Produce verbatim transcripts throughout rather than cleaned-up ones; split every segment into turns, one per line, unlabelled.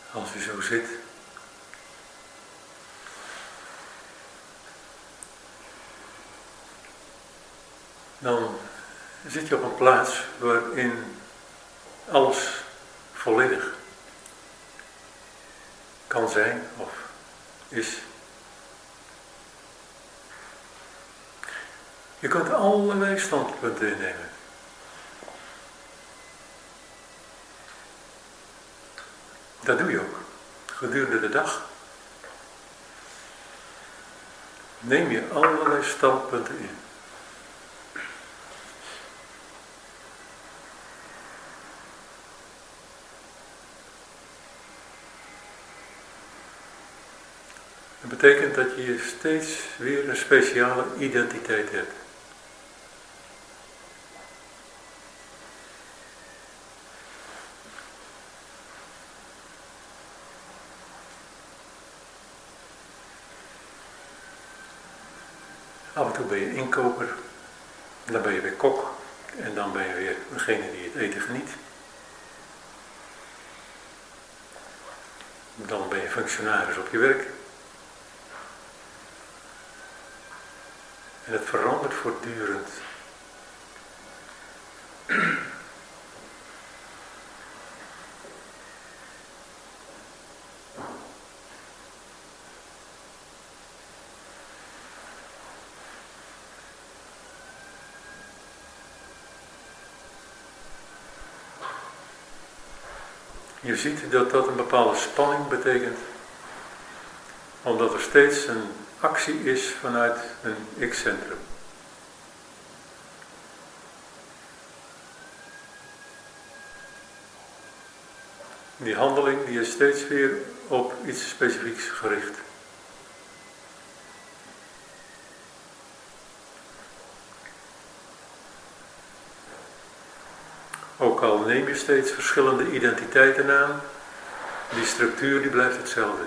Als u zo zit, dan zit je op een plaats waarin alles volledig kan zijn of is. Je kunt allerlei standpunten innemen. Dat doe je ook, gedurende de dag. Neem je allerlei standpunten in. Dat betekent dat je steeds weer een speciale identiteit hebt. Af en toe ben je inkoper, dan ben je weer kok en dan ben je weer degene die het eten geniet. Dan ben je functionaris op je werk. En het verandert voortdurend. Je ziet dat dat een bepaalde spanning betekent, omdat er steeds een actie is vanuit een ik-centrum. Die handeling die is steeds weer op iets specifieks gericht. Ook al neem je steeds verschillende identiteiten aan, die structuur die blijft hetzelfde.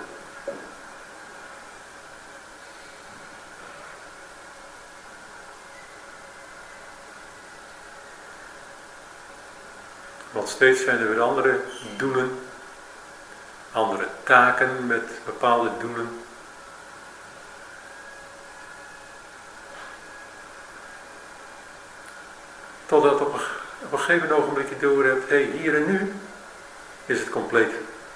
Want steeds zijn er weer andere doelen, andere taken met bepaalde doelen. Totdat op een, op een gegeven ogenblik je door hebt, hé, hey, hier en nu is het compleet.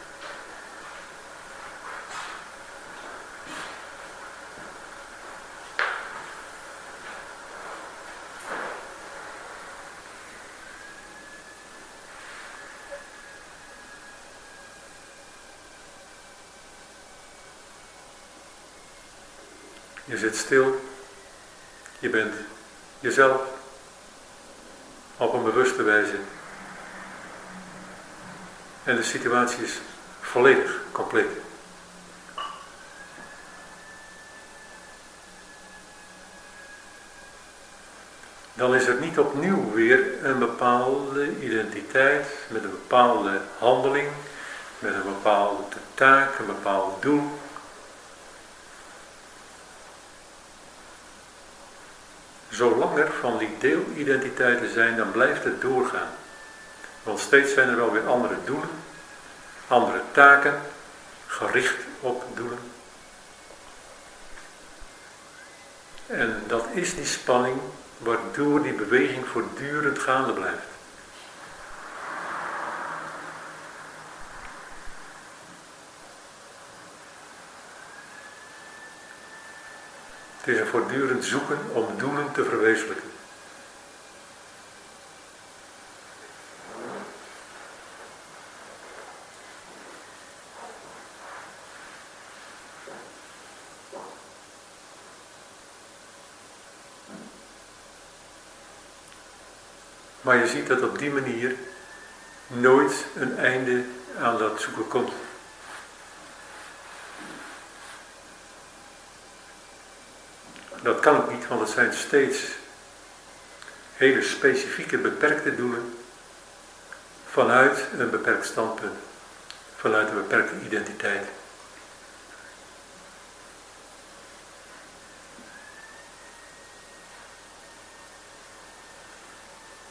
Je zit stil, je bent jezelf op een bewuste wijze en de situatie is volledig compleet. Dan is er niet opnieuw weer een bepaalde identiteit met een bepaalde handeling, met een bepaalde taak, een bepaald doel. Zolang er van die deelidentiteiten zijn, dan blijft het doorgaan. Want steeds zijn er wel weer andere doelen, andere taken, gericht op doelen. En dat is die spanning waardoor die beweging voortdurend gaande blijft. Het is een voortdurend zoeken om doelen te verwezenlijken. Maar je ziet dat op die manier nooit een einde aan dat zoeken komt. Dat kan ook niet, want het zijn steeds hele specifieke, beperkte doelen vanuit een beperkt standpunt, vanuit een beperkte identiteit.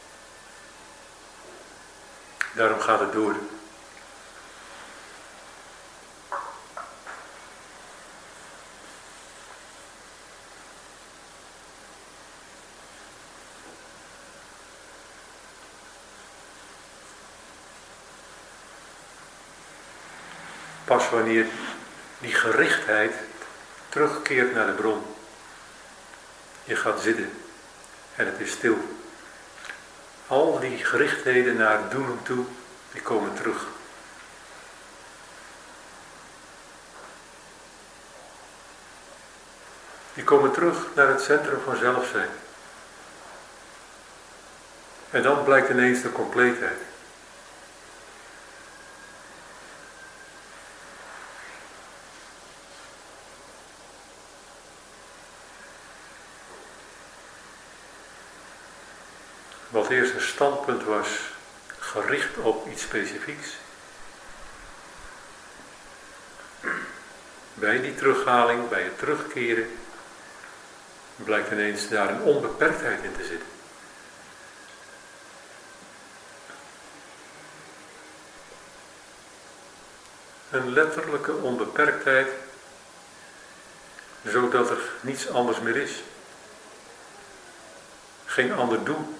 Daarom gaat het door. pas wanneer die gerichtheid terugkeert naar de bron. Je gaat zitten en het is stil. Al die gerichtheden naar het doen toe, die komen terug. Die komen terug naar het centrum van zelfzijn. En dan blijkt ineens de compleetheid. Wat eerst een standpunt was, gericht op iets specifieks. Bij die terughaling, bij het terugkeren, blijkt ineens daar een onbeperktheid in te zitten. Een letterlijke onbeperktheid, zodat er niets anders meer is. Geen ander doel.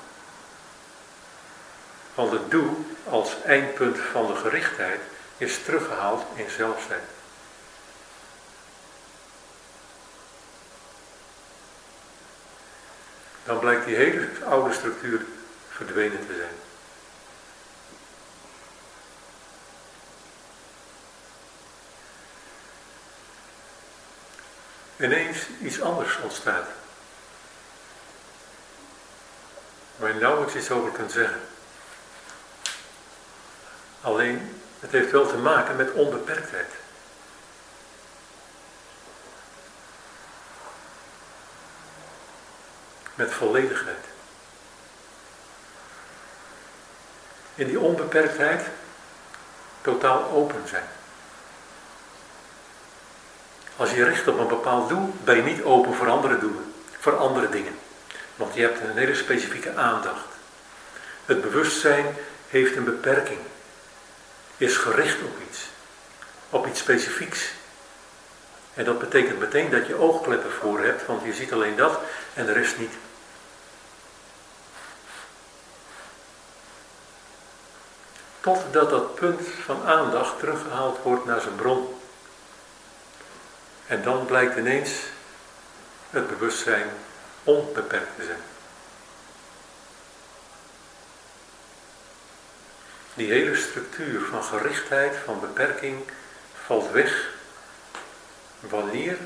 Want het doel als eindpunt van de gerichtheid is teruggehaald in zelfzijn. Dan blijkt die hele oude structuur verdwenen te zijn. Ineens iets anders ontstaat. Waar je nauwelijks iets over kunt zeggen. Alleen, het heeft wel te maken met onbeperktheid. Met volledigheid. In die onbeperktheid totaal open zijn. Als je richt op een bepaald doel, ben je niet open voor andere doelen, voor andere dingen. Want je hebt een hele specifieke aandacht. Het bewustzijn heeft een beperking. Is gericht op iets. Op iets specifieks. En dat betekent meteen dat je oogkleppen voor hebt, want je ziet alleen dat en de rest niet. Totdat dat punt van aandacht teruggehaald wordt naar zijn bron. En dan blijkt ineens het bewustzijn onbeperkt te zijn. Die hele structuur van gerichtheid, van beperking, valt weg wanneer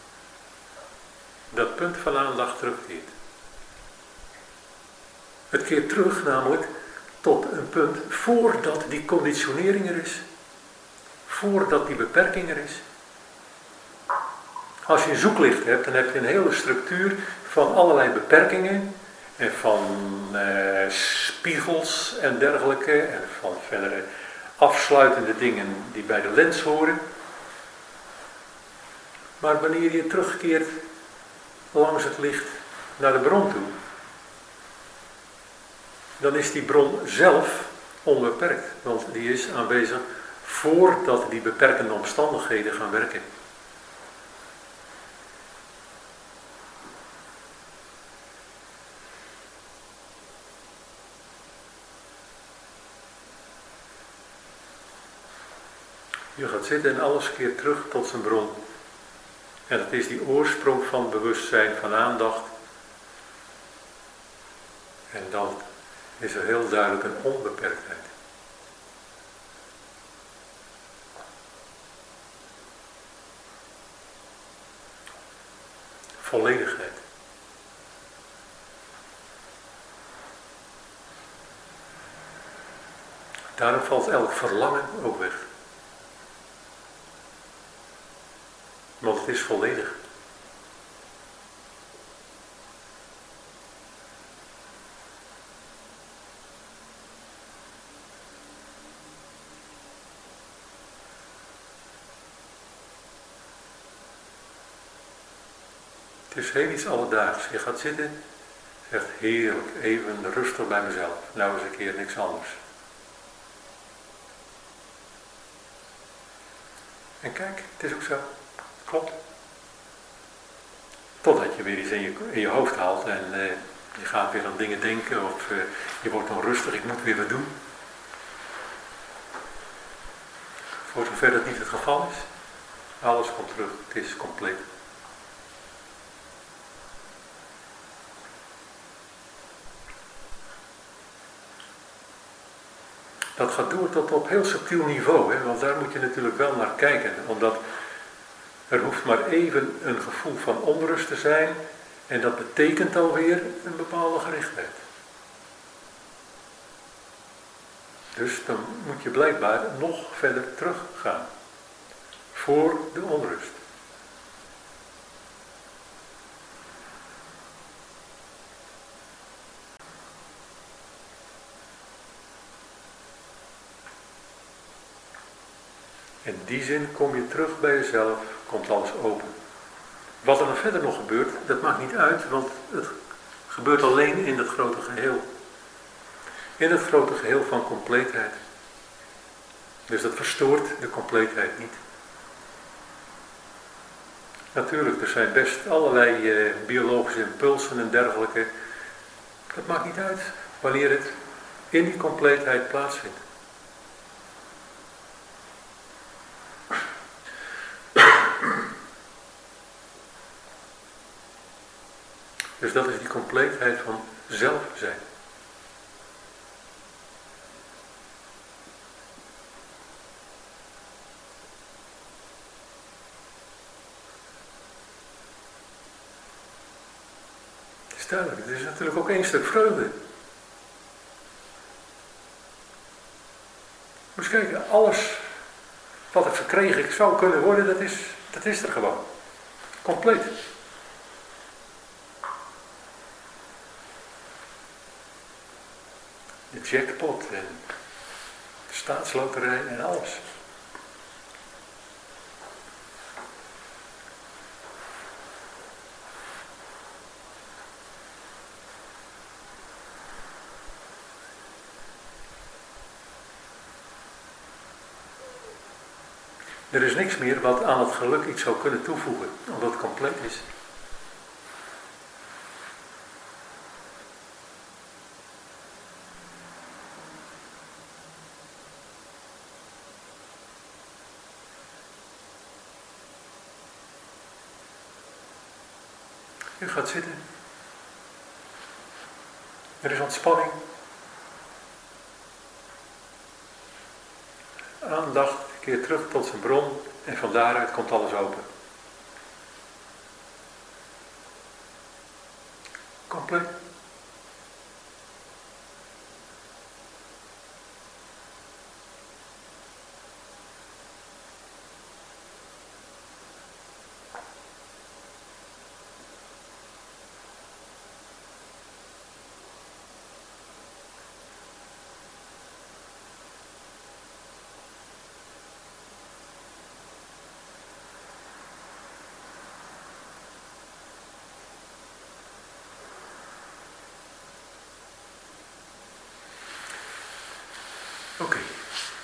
dat punt van aandacht terugkeert. Het keert terug namelijk tot een punt voordat die conditionering er is. Voordat die beperking er is. Als je een zoeklicht hebt, dan heb je een hele structuur van allerlei beperkingen. En van eh, spiegels en dergelijke. En van verdere afsluitende dingen die bij de lens horen. Maar wanneer je terugkeert langs het licht naar de bron toe. Dan is die bron zelf onbeperkt. Want die is aanwezig voordat die beperkende omstandigheden gaan werken. Je gaat zitten en alles keert terug tot zijn bron. En dat is die oorsprong van bewustzijn, van aandacht. En dan is er heel duidelijk een onbeperktheid. Volledigheid. Daarom valt elk verlangen ook weg. Want het is volledig. Het is heel iets alledaags. Je gaat zitten, zegt heerlijk, even rustig bij mezelf. Nou eens een keer niks anders. En kijk, het is ook zo. Klopt. Totdat je weer iets in je, in je hoofd haalt en uh, je gaat weer aan dingen denken of uh, je wordt onrustig, ik moet weer wat doen. Voor zover dat niet het geval is. Alles komt terug, het is compleet. Dat gaat door tot op heel subtiel niveau, hè? Want daar moet je natuurlijk wel naar kijken. Omdat er hoeft maar even een gevoel van onrust te zijn en dat betekent alweer een bepaalde gerichtheid. Dus dan moet je blijkbaar nog verder teruggaan voor de onrust. In die zin kom je terug bij jezelf, komt alles open. Wat er dan verder nog gebeurt, dat maakt niet uit, want het gebeurt alleen in het grote geheel. In het grote geheel van compleetheid. Dus dat verstoort de compleetheid niet. Natuurlijk, er zijn best allerlei eh, biologische impulsen en dergelijke. Dat maakt niet uit wanneer het in die compleetheid plaatsvindt. Dus dat is die compleetheid van zelf zijn. Het is duidelijk, het is natuurlijk ook één stuk vreugde. Moet eens kijken, alles wat ik verkregen ik zou kunnen worden, dat is, dat is er gewoon. Compleet. De jackpot en de staatsloterij en alles. Er is niks meer wat aan het geluk iets zou kunnen toevoegen, omdat het compleet is. U gaat zitten. Er is ontspanning. Aandacht keert terug tot zijn bron en van daaruit komt alles open. Compleet. Oké. Okay.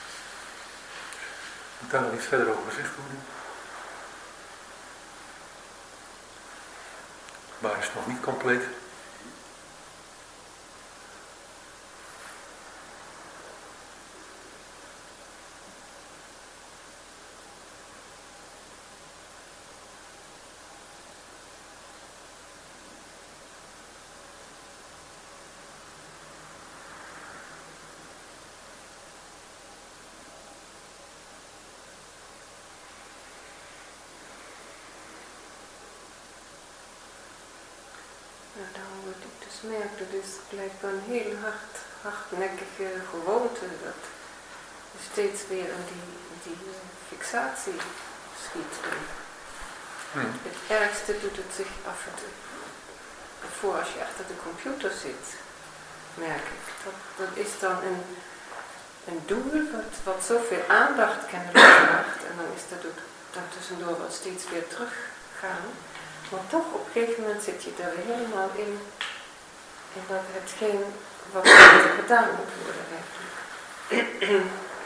Moet daar nog iets verder over gezegd worden? Maar is het nog niet compleet?
Nou, dan word ik dus merkte, dus blijkbaar een heel hard, hardnekkige gewoonte dat je steeds weer aan die, die fixatie schiet. Hmm. Het ergste doet het zich af en toe. Voor als je achter de computer zit, merk ik. Dat, dat is dan een, een doel wat, wat zoveel aandacht kennelijk vraagt. En dan is dat ook dan tussendoor wat steeds weer teruggaan. Maar toch, op een gegeven moment zit je daar weer helemaal in. En dat hetgeen wat er gedaan moet worden eigenlijk.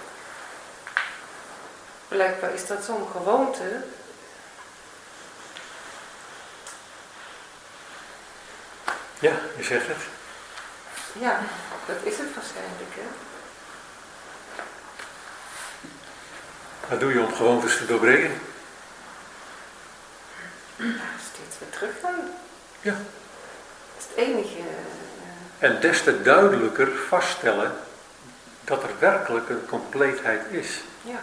Blijkbaar is dat zo'n gewoonte.
Ja, je zegt het.
Ja, dat is het waarschijnlijk, hè.
Dat doe je om gewoontes te doorbreken.
Ja, steeds weer teruggaan.
Ja.
Dat is het enige. Uh,
en des te duidelijker vaststellen dat er werkelijk een compleetheid is.
Ja.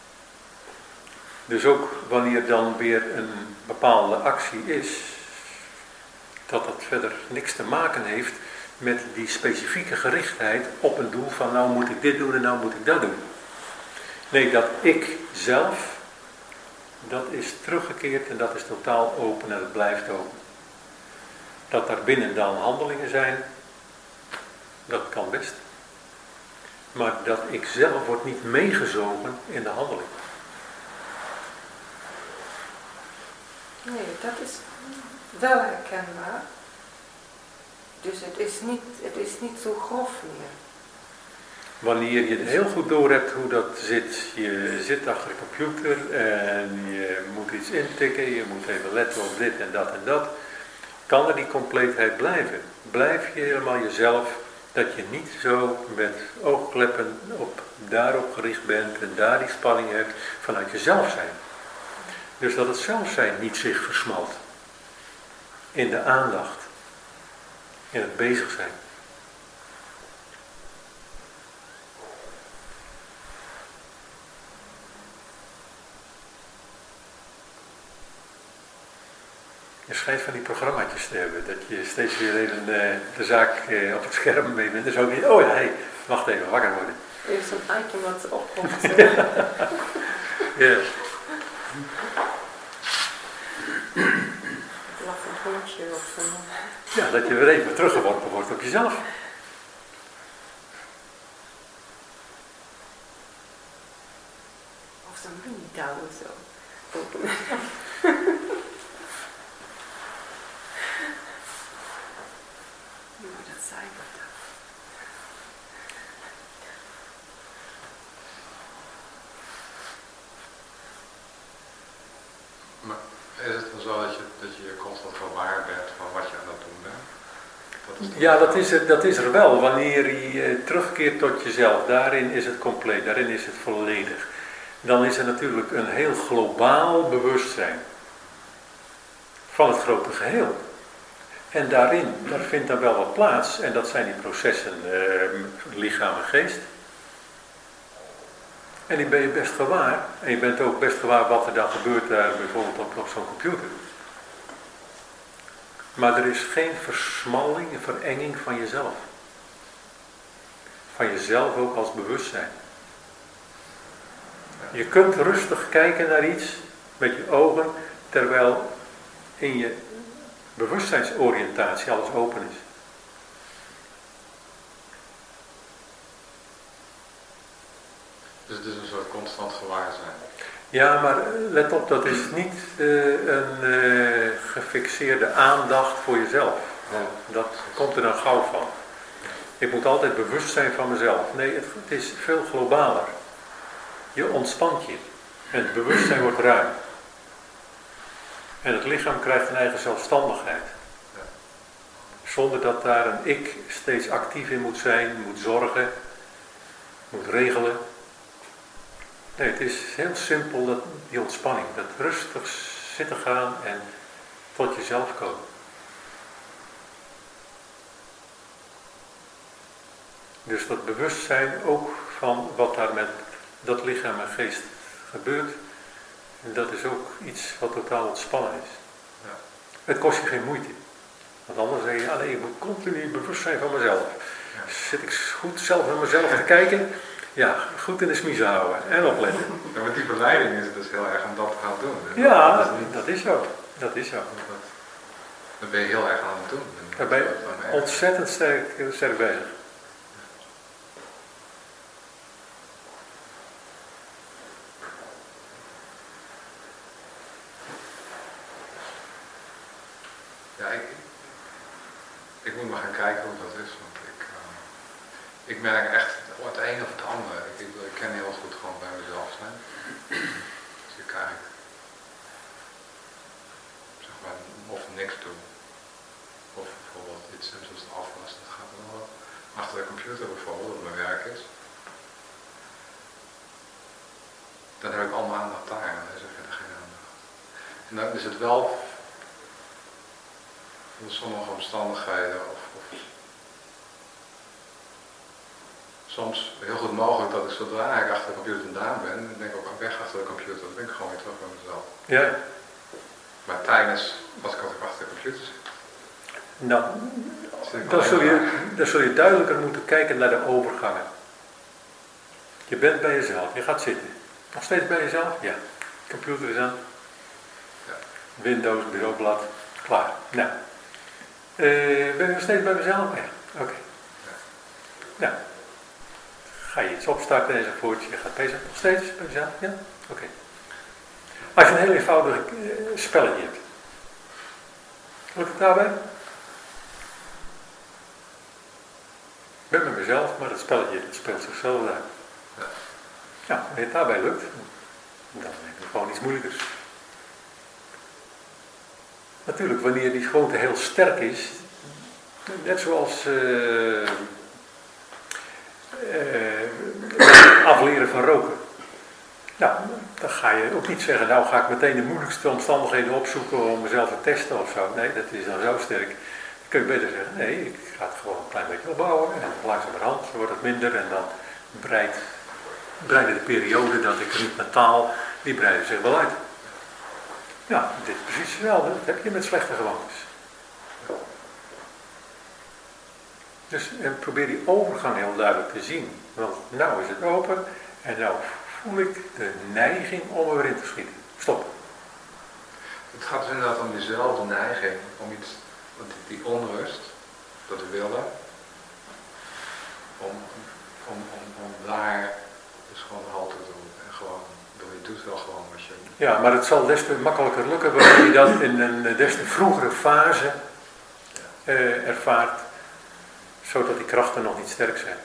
Dus ook wanneer dan weer een bepaalde actie is, dat dat verder niks te maken heeft met die specifieke gerichtheid op een doel van nou moet ik dit doen en nou moet ik dat doen. Nee, dat ik zelf, dat is teruggekeerd en dat is totaal open en het blijft open. Dat daarbinnen dan handelingen zijn, dat kan best. Maar dat ik zelf word niet meegezogen in de handeling.
Nee, dat is wel herkenbaar. Dus het is niet, het is niet zo grof meer.
Wanneer je heel goed door hebt hoe dat zit, je zit achter de computer en je moet iets intikken, je moet even letten op dit en dat en dat, kan er die compleetheid blijven. Blijf je helemaal jezelf, dat je niet zo met oogkleppen op, daarop gericht bent en daar die spanning hebt vanuit jezelf zijn. Dus dat het zelfzijn niet zich versmalt in de aandacht, in het bezig zijn. Je schijnt van die programmaatjes te hebben, dat je steeds weer even uh, de zaak uh, op het scherm mee bent. Dus ook niet, oh ja, hey, wacht even, wakker worden.
Even zo'n item wat opkomt.
Ja.
Lachend hondje of een...
Ja, dat je weer even teruggeworpen wordt op jezelf.
Of zo'n mini-douwen zo. Maar dat zei ik wat dan.
Maar is het dan zo dat je, dat je constant gewaar bent van wat je aan het doen bent? Dat is
Ja, dat is, het, dat is er wel. Wanneer je uh, terugkeert tot jezelf, daarin is het compleet, daarin is het volledig. Dan is er natuurlijk een heel globaal bewustzijn van het grote geheel. En daarin, daar vindt dan wel wat plaats, en dat zijn die processen uh, lichaam en geest. En die ben je best gewaar. En je bent ook best gewaar wat er dan gebeurt daar bijvoorbeeld op, op zo'n computer. Maar er is geen versmalling en verenging van jezelf. Van jezelf ook als bewustzijn. Je kunt rustig kijken naar iets met je ogen, terwijl in je bewustzijnsoriëntatie alles open is.
Dus het is een soort constant gewaarzijn.
Ja, maar let op, dat is niet uh, een uh, gefixeerde aandacht voor jezelf. Want dat komt er dan gauw van. Ik moet altijd bewust zijn van mezelf. Nee, het, het is veel globaler. Je ontspant je. En het bewustzijn wordt ruim. En het lichaam krijgt een eigen zelfstandigheid. Zonder dat daar een ik steeds actief in moet zijn, moet zorgen, moet regelen. Nee, het is heel simpel, dat, die ontspanning. Dat rustig zitten gaan en tot jezelf komen. Dus dat bewustzijn ook van wat daar met dat lichaam en geest gebeurt. En dat is ook iets wat totaal ontspannen is.
Ja.
Het kost je geen moeite. Want anders zeg je, ah nee, ik moet continu bewust zijn van mezelf.
Ja.
Zit ik goed zelf naar mezelf te kijken? Ja, goed in de smiezen houden en opletten.
Ja, met die verleiding is het dus heel erg om dat te gaan doen. Dus
Ja,
dat is niet,
dat is zo. Dat is zo.
dat, dat ben je heel erg aan het doen. En
Daar ben je
dat is dan erg.
ontzettend sterk, sterk bezig.
Ja, ik, ik moet maar gaan kijken hoe dat is, want ik, uh, ik merk echt oh, het een of het ander. Ik, ik, ik ken heel goed gewoon bij mezelf zijn. Dus ik kijk, zeg maar, of niks doen. Of bijvoorbeeld iets simpels afwassen, dat gaat dan wel. Achter de computer bijvoorbeeld, op mijn werk is. dan heb ik al mijn aandacht daar en dan is er verder geen aandacht. En dan is het wel in sommige omstandigheden of, of soms heel goed mogelijk dat ik zodra ik achter de computer vandaan ben, dan ben ik ook weg achter de computer, dan ben ik gewoon weer terug bij mezelf.
Ja.
Maar tijdens was ik altijd achter de computer zitten.
Nou, dan zul, je, dan zul je duidelijker moeten kijken naar de overgangen. Je bent bij jezelf, je gaat zitten. Nog steeds bij jezelf? Ja. Computer is aan.
Ja.
Windows, bureaublad, klaar. Nou. Uh, ben je nog steeds bij mezelf? Ja. Oké. Okay.
Ja.
Nou. Ga je iets opstarten enzovoort. Je gaat bezig. Nog steeds bij jezelf? Ja? Oké. Okay. Als je een heel eenvoudig uh, spelletje hebt. Lukt het daarbij? Ik ben met mezelf, maar dat spelletje dat speelt zichzelf uit.
Ja.
Ja, wanneer het daarbij lukt, dan heb je gewoon iets moeilijkers. Natuurlijk, wanneer die gewoonte heel sterk is, net zoals uh, uh, afleren van roken. Nou, dan ga je ook niet zeggen, nou ga ik meteen de moeilijkste omstandigheden opzoeken om mezelf te testen of zo. Nee, dat is dan zo sterk. Dan kun je beter zeggen, nee, ik ga het gewoon een klein beetje opbouwen en langzamerhand wordt het minder en dan breidt, breiden de periode dat ik niet mentaal, die breiden zich wel uit. Ja, dit is precies hetzelfde, dat heb je met slechte gewoontes. Dus en probeer die overgang heel duidelijk te zien, want nou is het open en nou voel ik de neiging om er weer in te schieten. Stop.
Het gaat dus inderdaad om diezelfde neiging, om iets, want die onrust, dat willen, om, om, om, om daar dus gewoon halt te doen. En gewoon, je doet wel gewoon wat je...
Ja, maar het zal des te makkelijker lukken wanneer je dat in een des te vroegere fase uh, ervaart, zodat die krachten nog niet sterk zijn.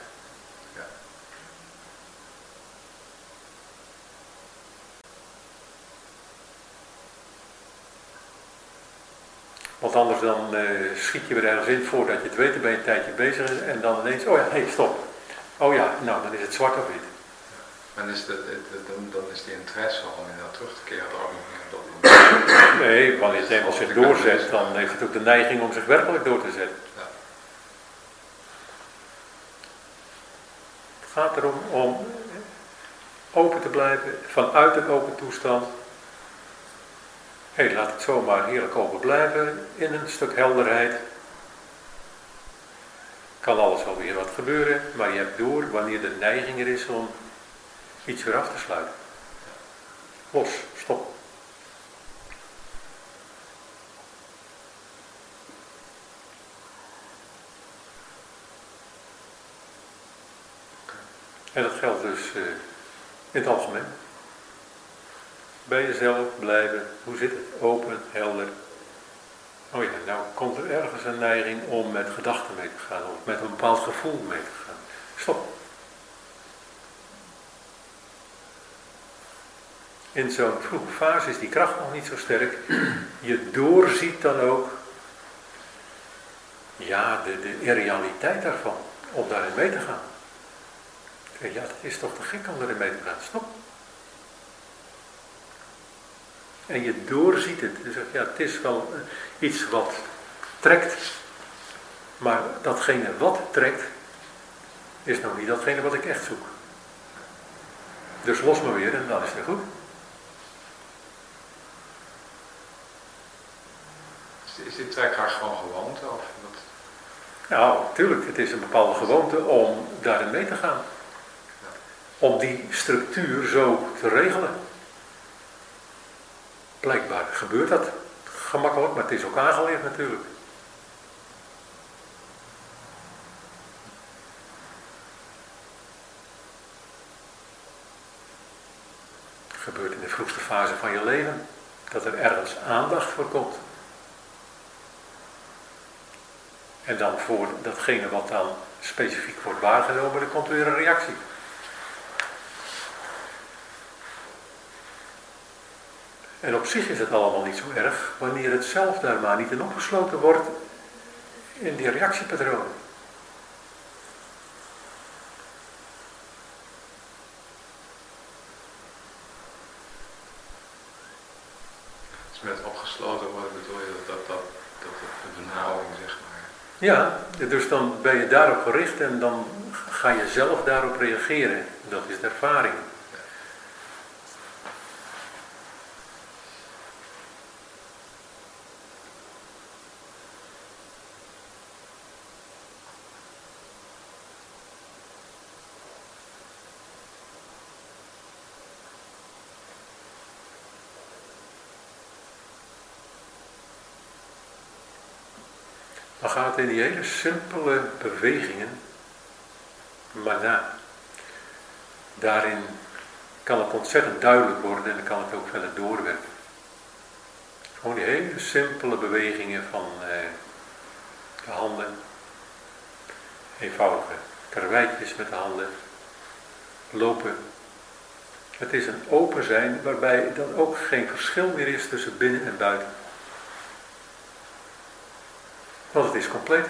Want anders dan uh, schiet je weer ergens in voordat je het weet, dan ben je een tijdje bezig en dan ineens, oh ja, hé, hey, stop. Oh ja, nou dan is het zwart of wit.
Dan is, de, de, de, dan, dan is die interesse om inderdaad terug te keren ook nog niet op dat moment.
Nee, wanneer het eenmaal zich doorzet, dan heeft het ook de neiging om zich werkelijk door te zetten.
Ja.
Het gaat erom om open te blijven, vanuit een open toestand. Hé, hey, laat het zomaar heerlijk open blijven, in een stuk helderheid. Kan alles wel weer wat gebeuren, maar je hebt door wanneer de neiging er is om iets weer af te sluiten. Los, stop. En dat geldt dus uh, in het algemeen. Bij jezelf blijven. Hoe zit het? Open, helder. Oh ja, nou komt er ergens een neiging om met gedachten mee te gaan. Of met een bepaald gevoel mee te gaan. Stop. In zo'n vroege fase is die kracht nog niet zo sterk. Je doorziet dan ook ja, de, de realiteit daarvan. Om daarin mee te gaan. Ja, dat is toch te gek om daarin mee te gaan. Stop. En je doorziet het. Je zegt, ja, het is wel iets wat trekt. Maar datgene wat trekt, is nou niet datgene wat ik echt zoek. Dus los maar weer en dan is het goed.
Is die trekkracht gewoon gewoonte? Of wat?
Nou, natuurlijk. Het is een bepaalde gewoonte om daarin mee te gaan.
Ja.
Om die structuur zo te regelen. Blijkbaar gebeurt dat gemakkelijk, maar het is ook aangeleerd natuurlijk. Het gebeurt in de vroegste fase van je leven. Dat er ergens aandacht voor komt. En dan voor datgene wat dan specifiek wordt waargenomen, er komt weer een reactie. En op zich is het allemaal niet zo erg, wanneer het zelf daar maar niet in opgesloten wordt in die reactiepatronen.
met opgesloten worden bedoel je dat, dat, dat, dat de benauwing, zeg maar.
Ja, dus dan ben je daarop gericht en dan ga je zelf daarop reageren. Dat is de ervaring. Dan gaat het in die hele simpele bewegingen maar na. Daarin kan het ontzettend duidelijk worden en dan kan het ook verder doorwerken. Gewoon die hele simpele bewegingen van eh, de handen. Eenvoudige karweitjes met de handen. Lopen. Het is een open zijn waarbij dan ook geen verschil meer is tussen binnen en buiten. Want het is compleet.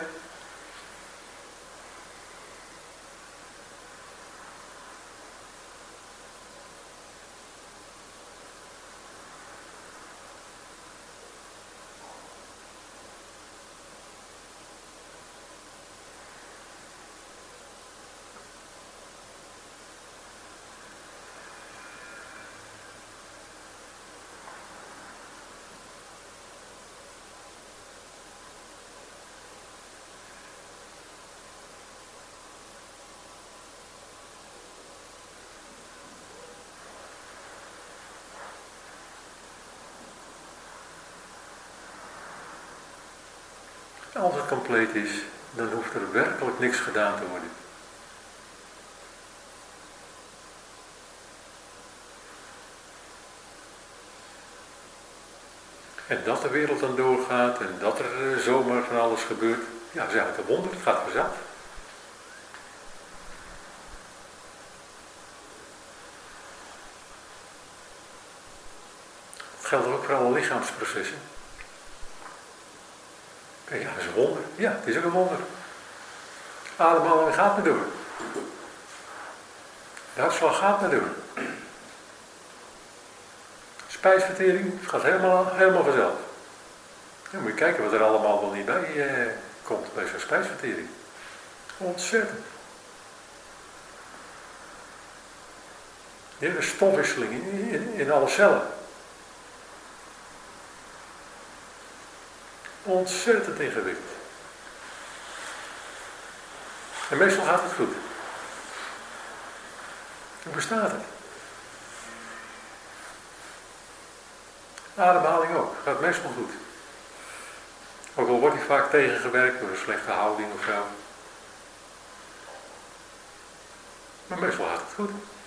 Als het compleet is, dan hoeft er werkelijk niks gedaan te worden. En dat de wereld dan doorgaat en dat er zomaar van alles gebeurt, ja, dat is eigenlijk een wonder, het gaat vanzelf. Dat geldt ook voor alle lichaamsprocessen. Ja, dat is een wonder. Ja, het is ook een wonder. Ademhaling gaat maar door. De hartslag gaat maar door. Spijsvertering gaat helemaal, helemaal vanzelf. Dan moet je kijken wat er allemaal wel niet bij eh, komt bij zo'n spijsvertering. Ontzettend. De hele stofwisseling in, in, in alle cellen. Ontzettend ingewikkeld. En meestal gaat het goed. Hoe bestaat het? Ademhaling ook. Gaat meestal goed. Ook al wordt hij vaak tegengewerkt door een slechte houding of zo. Maar meestal gaat het goed.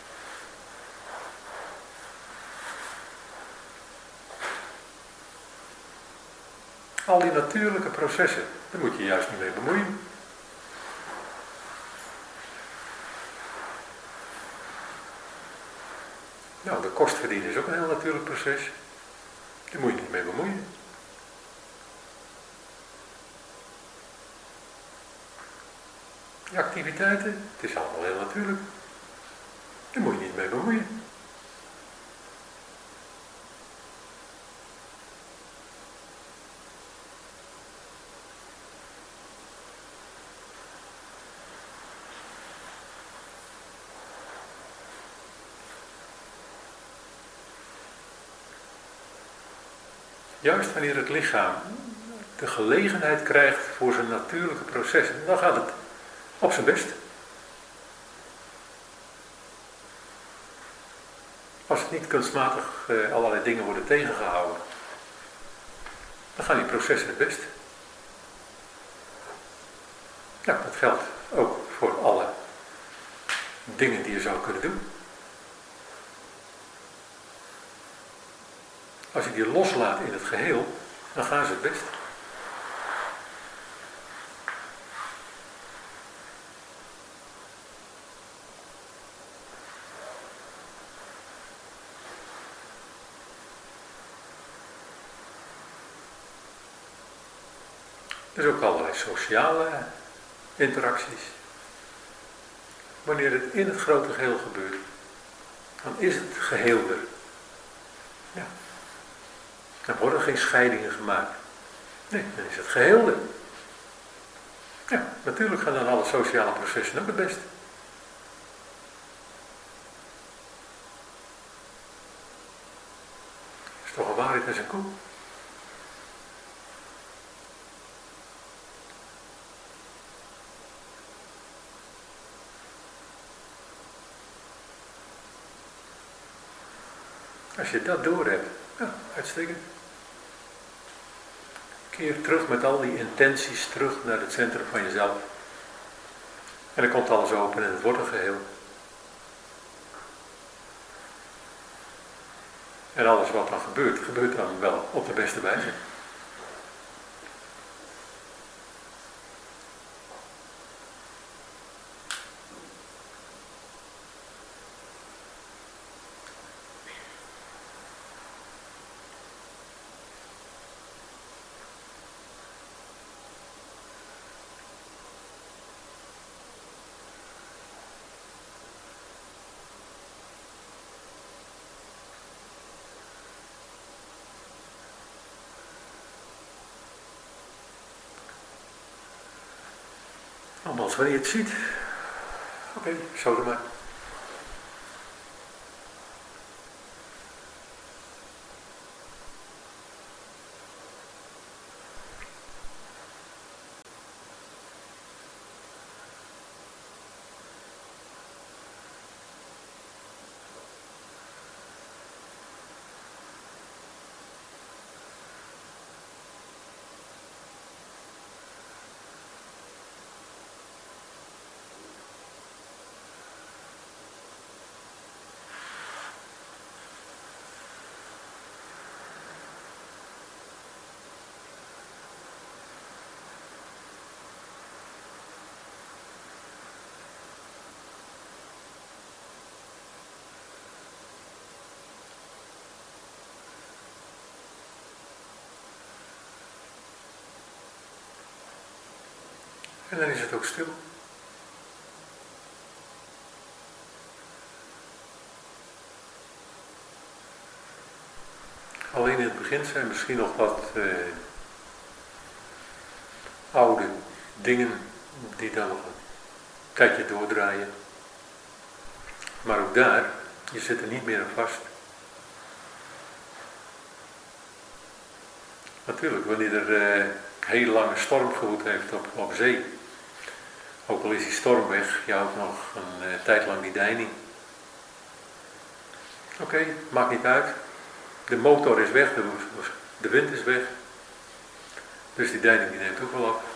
Al die natuurlijke processen, daar moet je juist niet mee bemoeien. Nou, de kost verdienen is ook een heel natuurlijk proces. Daar moet je niet mee bemoeien. De activiteiten, het is allemaal heel natuurlijk. Daar moet je niet mee bemoeien. Juist wanneer het lichaam de gelegenheid krijgt voor zijn natuurlijke processen, dan gaat het op zijn best. Als het niet kunstmatig eh, allerlei dingen worden tegengehouden, dan gaan die processen het best. Nou, dat geldt ook voor alle dingen die je zou kunnen doen. Als je die loslaat in het geheel, dan gaan ze het best. Er zijn ook allerlei sociale interacties. Wanneer het in het grote geheel gebeurt, dan is het geheel er. Ja. Er worden geen scheidingen gemaakt. Nee, dan is het geheel er. Ja, natuurlijk gaan dan alle sociale processen ook het best. Dat is toch een waarheid als een koe. Als je dat doorhebt, ja, uitstekend. Keer terug met al die intenties terug naar het centrum van jezelf. En dan komt alles open en het wordt een geheel. En alles wat dan gebeurt, gebeurt dan wel op de beste wijze. Nogmaals, wanneer je het ziet, oké, okay, zo dan maar. En dan is het ook stil. Alleen in het begin zijn misschien nog wat eh, oude dingen die dan nog een tijdje doordraaien. Maar ook daar, je zit er niet meer aan vast. Natuurlijk, wanneer er uh, heel lange storm gewoed heeft op, op zee, ook al is die storm weg, je houdt nog een uh, tijd lang die deining. Oké, okay, maakt niet uit. De motor is weg, de, de wind is weg. Dus die deining die neemt ook wel af.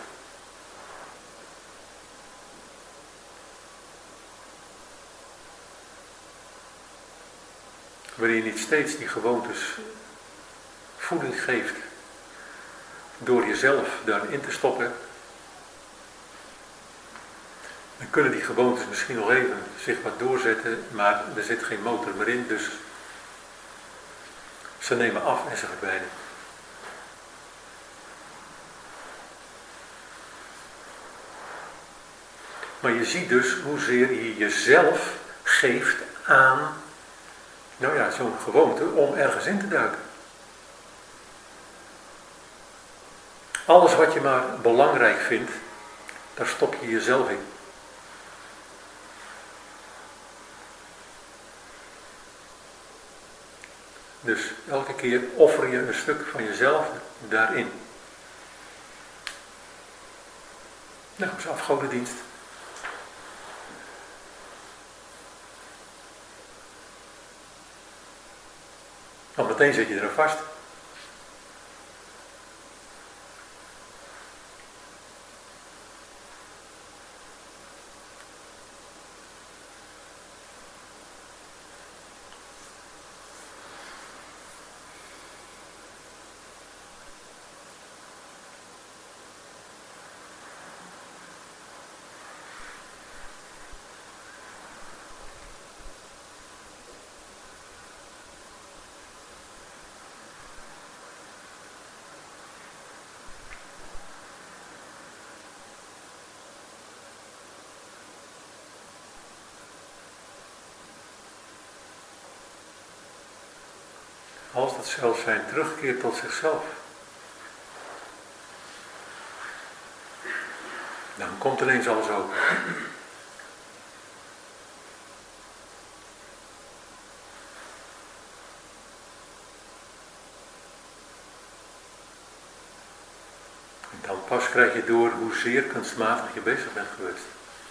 Wanneer je niet steeds die gewoontes voeding geeft, door jezelf daarin te stoppen, dan kunnen die gewoontes misschien nog even zich wat doorzetten, maar er zit geen motor meer in, dus ze nemen af en ze verdwijnen. Maar je ziet dus hoezeer je jezelf geeft aan, nou ja, zo'n gewoonte om ergens in te duiken. Alles wat je maar belangrijk vindt, daar stop je jezelf in. Dus elke keer offer je een stuk van jezelf daarin. Nou, dat is afgodendienst. Want meteen zit je er vast. als dat zelfzijn terugkeert tot zichzelf, dan komt ineens alles open. En dan pas krijg je door hoezeer kunstmatig je bezig bent geweest.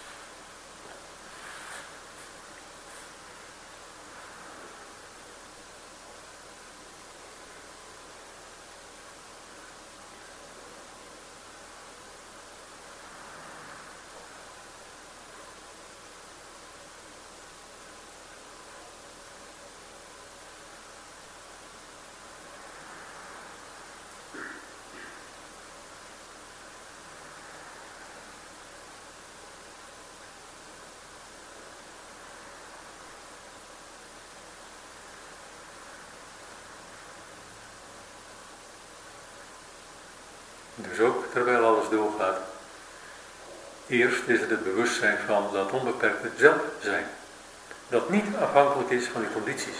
Dus ook terwijl alles doorgaat. Eerst is het het bewustzijn van dat onbeperkte zelf zijn. Dat niet afhankelijk is van die condities.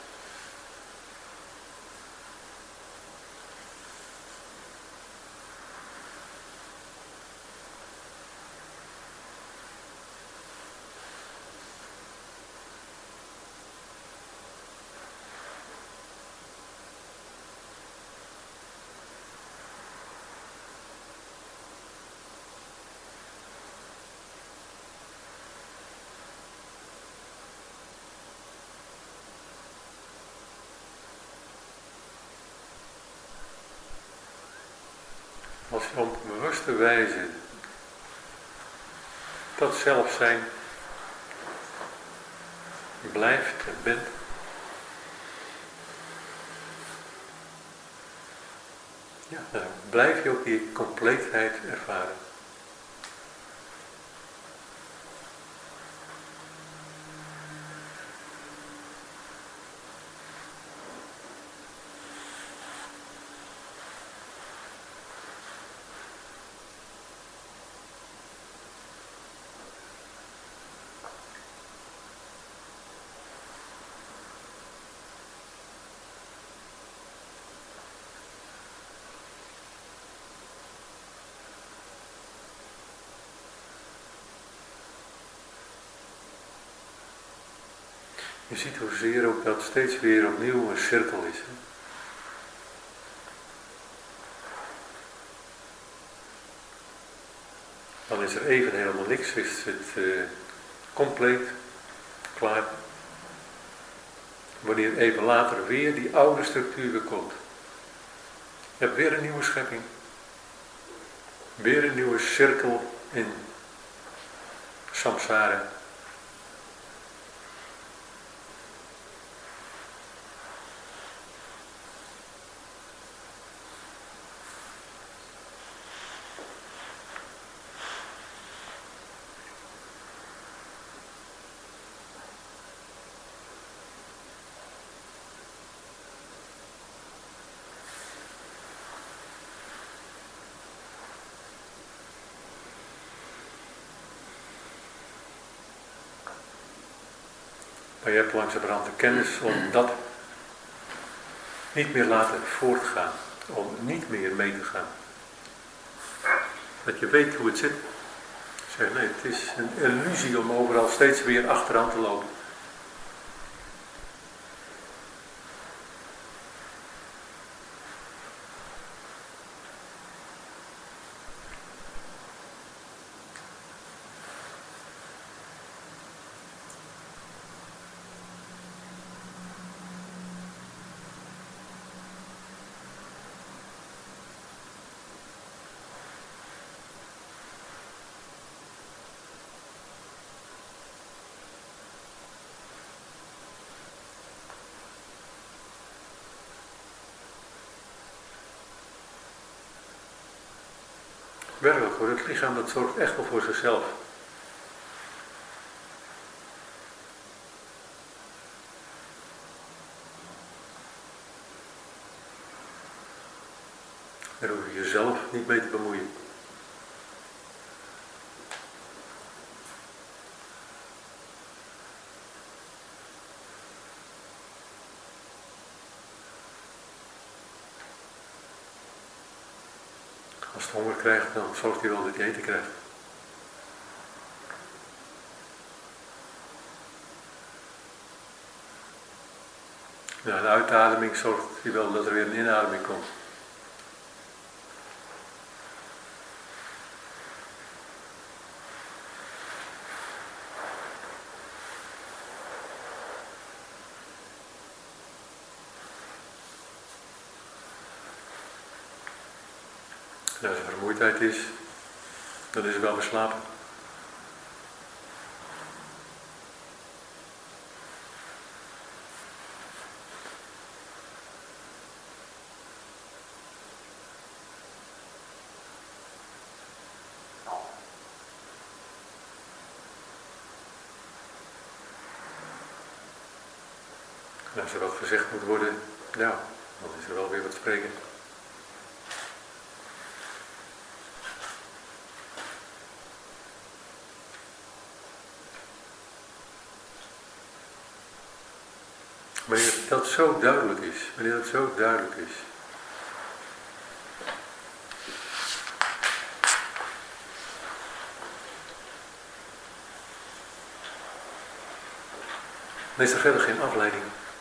Als je op een bewuste wijze dat zelfzijn blijft en bent, ja, dan blijf je ook die compleetheid ervaren. Je ziet hoezeer ook dat steeds weer opnieuw een cirkel is. Hè? Dan is er even helemaal niks, is het uh, compleet klaar. Wanneer even later weer die oude structuur weer komt. Je hebt weer een nieuwe schepping. Weer een nieuwe cirkel in samsara. Maar je hebt langzamerhand de kennis om dat niet meer laten voortgaan. Om niet meer mee te gaan. Dat je weet hoe het zit. Zeg, nee, het is een illusie om overal steeds weer achteraan te lopen. Werkelijk hoor, het lichaam dat zorgt echt wel voor zichzelf. Daar hoef je jezelf niet mee te bemoeien. Als het honger krijgt, dan zorgt hij wel dat hij eten krijgt. Na een uitademing zorgt hij wel dat er weer een inademing komt. En als er vermoeidheid is, dan is het wel weer slapen. En als er wat gezegd moet worden, ja, dan is er wel weer wat spreken. Wanneer dat zo duidelijk is, wanneer dat zo duidelijk is. Dan is er verder geen afleiding.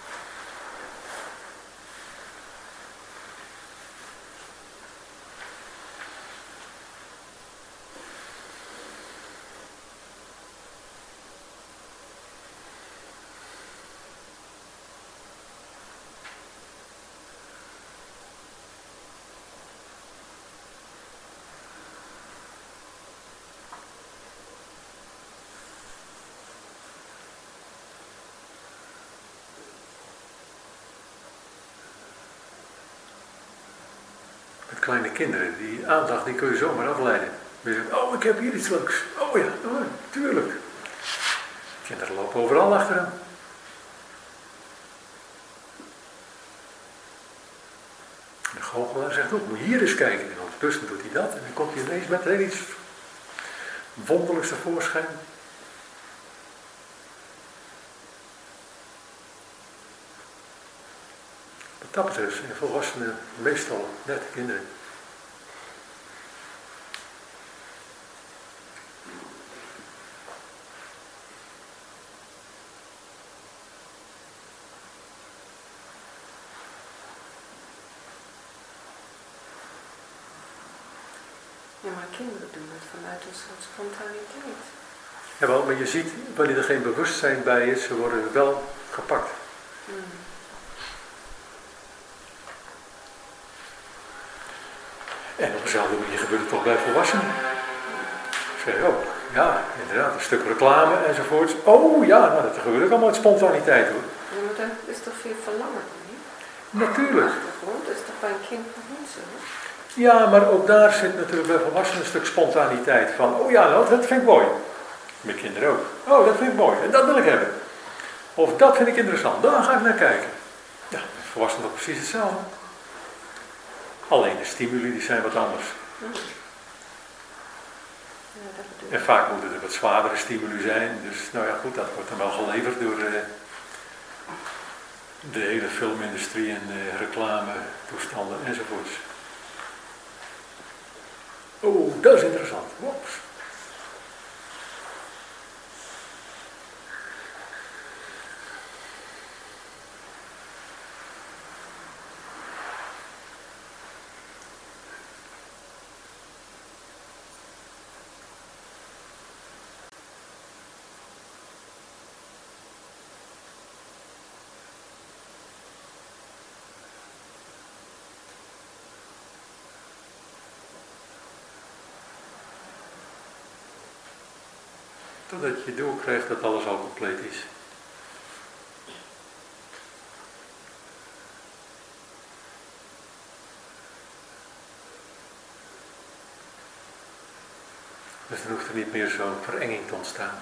Kleine kinderen, die aandacht die kun je zomaar afleiden. Je zegt, oh ik heb hier iets leuks. Oh ja, oh, tuurlijk. Kinderen lopen overal achteraan. De goochelaar zegt ook, moet je hier eens kijken. En ondertussen doet hij dat en dan komt hij ineens met heel iets wonderlijks tevoorschijn. Wat dat betreft zijn volwassenen meestal net kinderen.
Ja, maar kinderen doen het vanuit een soort spontaniteit.
Jawel, maar je ziet, wanneer er geen bewustzijn bij is, ze worden wel gepakt.
Hmm.
En op dezelfde manier gebeurt het toch bij volwassenen. Zeg je ook, ja, inderdaad, een stuk reclame enzovoorts. Oh ja, nou, dat gebeurt ook allemaal met spontaniteit hoor.
Ja, maar daar is toch veel verlangen in?
Natuurlijk.
Dat is toch bij een kind nog niet zo?
Ja, maar ook daar zit natuurlijk bij volwassenen een stuk spontaniteit van, oh ja, nou, dat vind ik mooi. Met kinderen ook. Oh, dat vind ik mooi en dat wil ik hebben. Of dat vind ik interessant, daar ga ik naar kijken. Ja, met volwassenen toch precies hetzelfde. Alleen de stimuli die zijn wat anders.
Hmm. Ja, dat bedoel ik.
En vaak moeten er wat zwaardere stimuli zijn. Dus nou ja goed, dat wordt dan wel geleverd door uh, de hele filmindustrie en uh, reclame, toestanden enzovoorts. Oh, dat is interessant. Wops. Totdat je doorkrijgt dat alles al compleet is. Dus dan hoeft er niet meer zo'n verenging te ontstaan.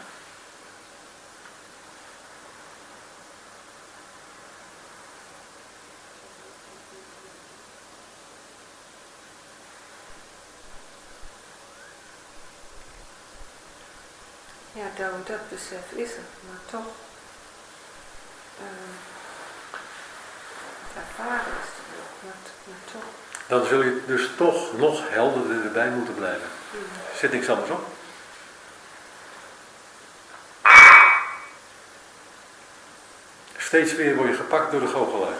Ja, dat, dat besef is er, maar toch uh, het ervaren is er nog, maar, maar toch.
dan zul je dus toch nog helderder erbij moeten blijven. Zit niks anders op. Steeds weer word je gepakt door de goochelaar.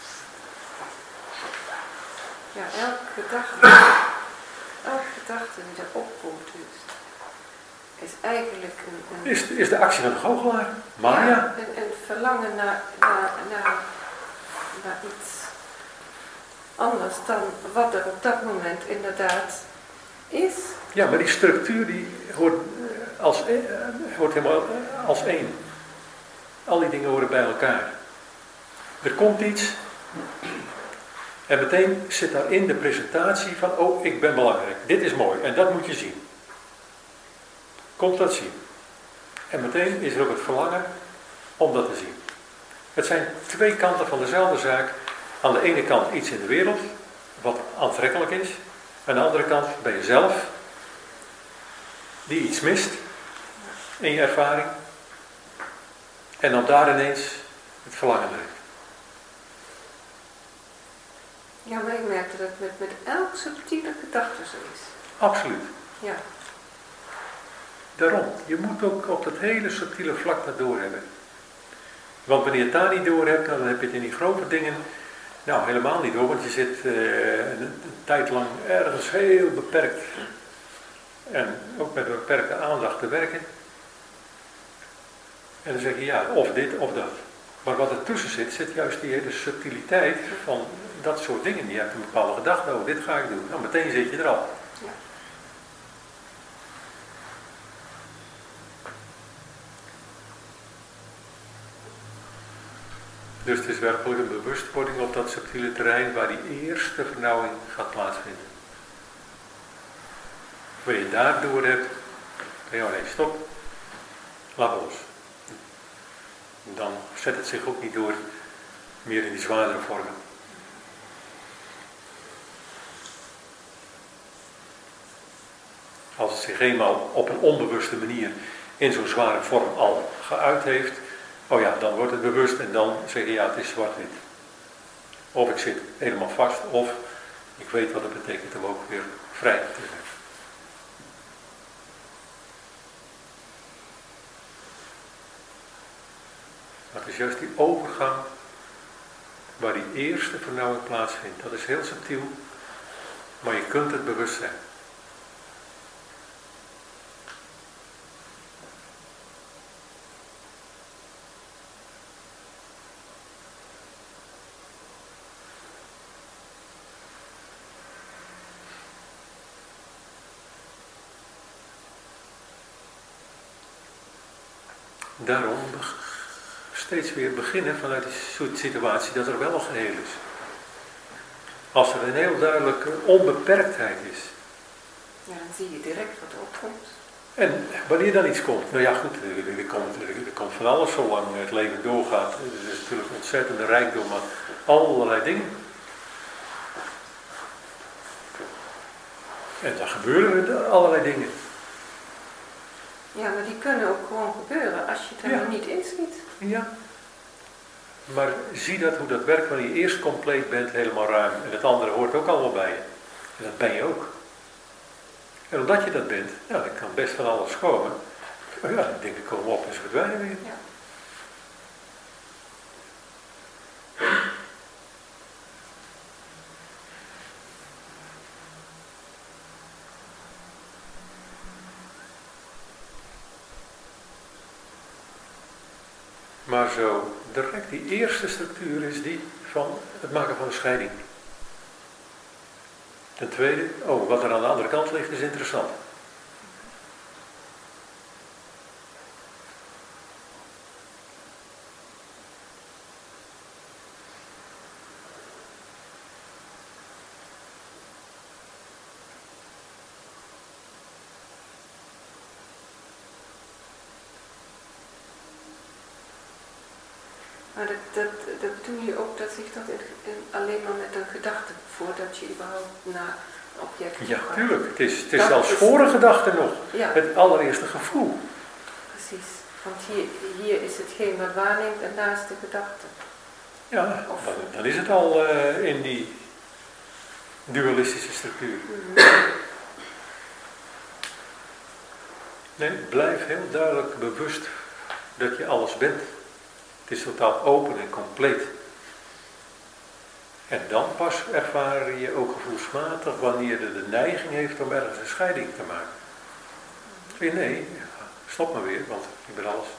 Ja, elke gedachte, elke gedachte die erop komt dus, is eigenlijk een... een
Is, is de actie van de goochelaar. Maya.
Ja, een, een verlangen naar, naar, naar, naar iets anders dan wat er op dat moment inderdaad is.
Ja, maar die structuur die hoort, als, eh, hoort helemaal als één. Al die dingen horen bij elkaar. Er komt iets en meteen zit daarin de presentatie van, oh, ik ben belangrijk. Dit is mooi en dat moet je zien. Komt dat zien. En meteen is er ook het verlangen om dat te zien. Het zijn twee kanten van dezelfde zaak. Aan de ene kant iets in de wereld, wat aantrekkelijk is. Aan de andere kant ben je zelf, die iets mist in je ervaring. En dan daar ineens het verlangen erin.
Ja, maar ik merkte dat het met, met elke subtiele gedachte zo is.
Absoluut.
Ja.
Daarom, je moet ook op dat hele subtiele vlak dat doorhebben. Want wanneer je het daar niet door hebt, dan heb je het in die grote dingen, nou helemaal niet hoor, want je zit uh, een, een tijd lang ergens heel beperkt en ook met een beperkte aandacht te werken. En dan zeg je ja, of dit of dat. Maar wat ertussen zit, zit juist die hele subtiliteit van dat soort dingen. Je hebt een bepaalde gedachte, oh dit ga ik doen. Nou meteen zit je er al.
Ja.
Dus het is werkelijk een bewustwording op dat subtiele terrein waar die eerste vernauwing gaat plaatsvinden. Wanneer je daar door hebt, dan ja, nee, stop, laat los. Dan zet het zich ook niet door meer in die zwaardere vormen. Als het zich eenmaal op een onbewuste manier in zo'n zware vorm al geuit heeft, oh ja, dan wordt het bewust en dan zeg je ja, het is zwart-wit. Of ik zit helemaal vast, of ik weet wat het betekent om ook weer vrij te zijn. Maar het is juist die overgang waar die eerste vernauwing plaatsvindt. Dat is heel subtiel, maar je kunt het bewust zijn. Daarom steeds weer beginnen vanuit die situatie dat er wel een geheel is. Als er een heel duidelijke onbeperktheid is.
Ja, dan zie je direct wat er opkomt.
En wanneer dan iets komt, nou ja goed, er, er, komt, er, er komt van alles zolang het leven doorgaat. Er is natuurlijk ontzettende rijkdom aan allerlei dingen. En dan gebeuren er allerlei dingen.
Ja, maar die kunnen ook gewoon gebeuren als je het er
Ja.
nog niet inschiet.
Ja. Maar zie dat hoe dat werkt wanneer je eerst compleet bent, helemaal ruim. En het andere hoort ook allemaal bij je. En dat ben je ook. En omdat je dat bent, ja, dan kan best van alles komen. Maar ja, de dingen komen op en ze verdwijnen weer.
Ja.
Maar zo direct die eerste structuur is die van het maken van een scheiding. Ten tweede, oh, wat er aan de andere kant ligt is interessant.
Maar dat, dat, dat bedoel je ook dat zich dat in, in, alleen maar met een gedachte, voordat je überhaupt naar een object
Ja,
gaat.
tuurlijk. Het is, het is
Dat
zelfs
is-
voor een gedachte nog.
Ja,
Het allereerste gevoel.
precies. Want hier, hier is hetgeen wat waarneemt en daar is de gedachte.
Ja, dan, dan is het al uh, in die dualistische structuur. Nee, blijf heel duidelijk bewust dat je alles bent. Het is totaal open en compleet. En dan pas ervaar je ook gevoelsmatig wanneer je de neiging heeft om ergens een scheiding te maken. Nee, nee, stop maar weer, want ik ben alles.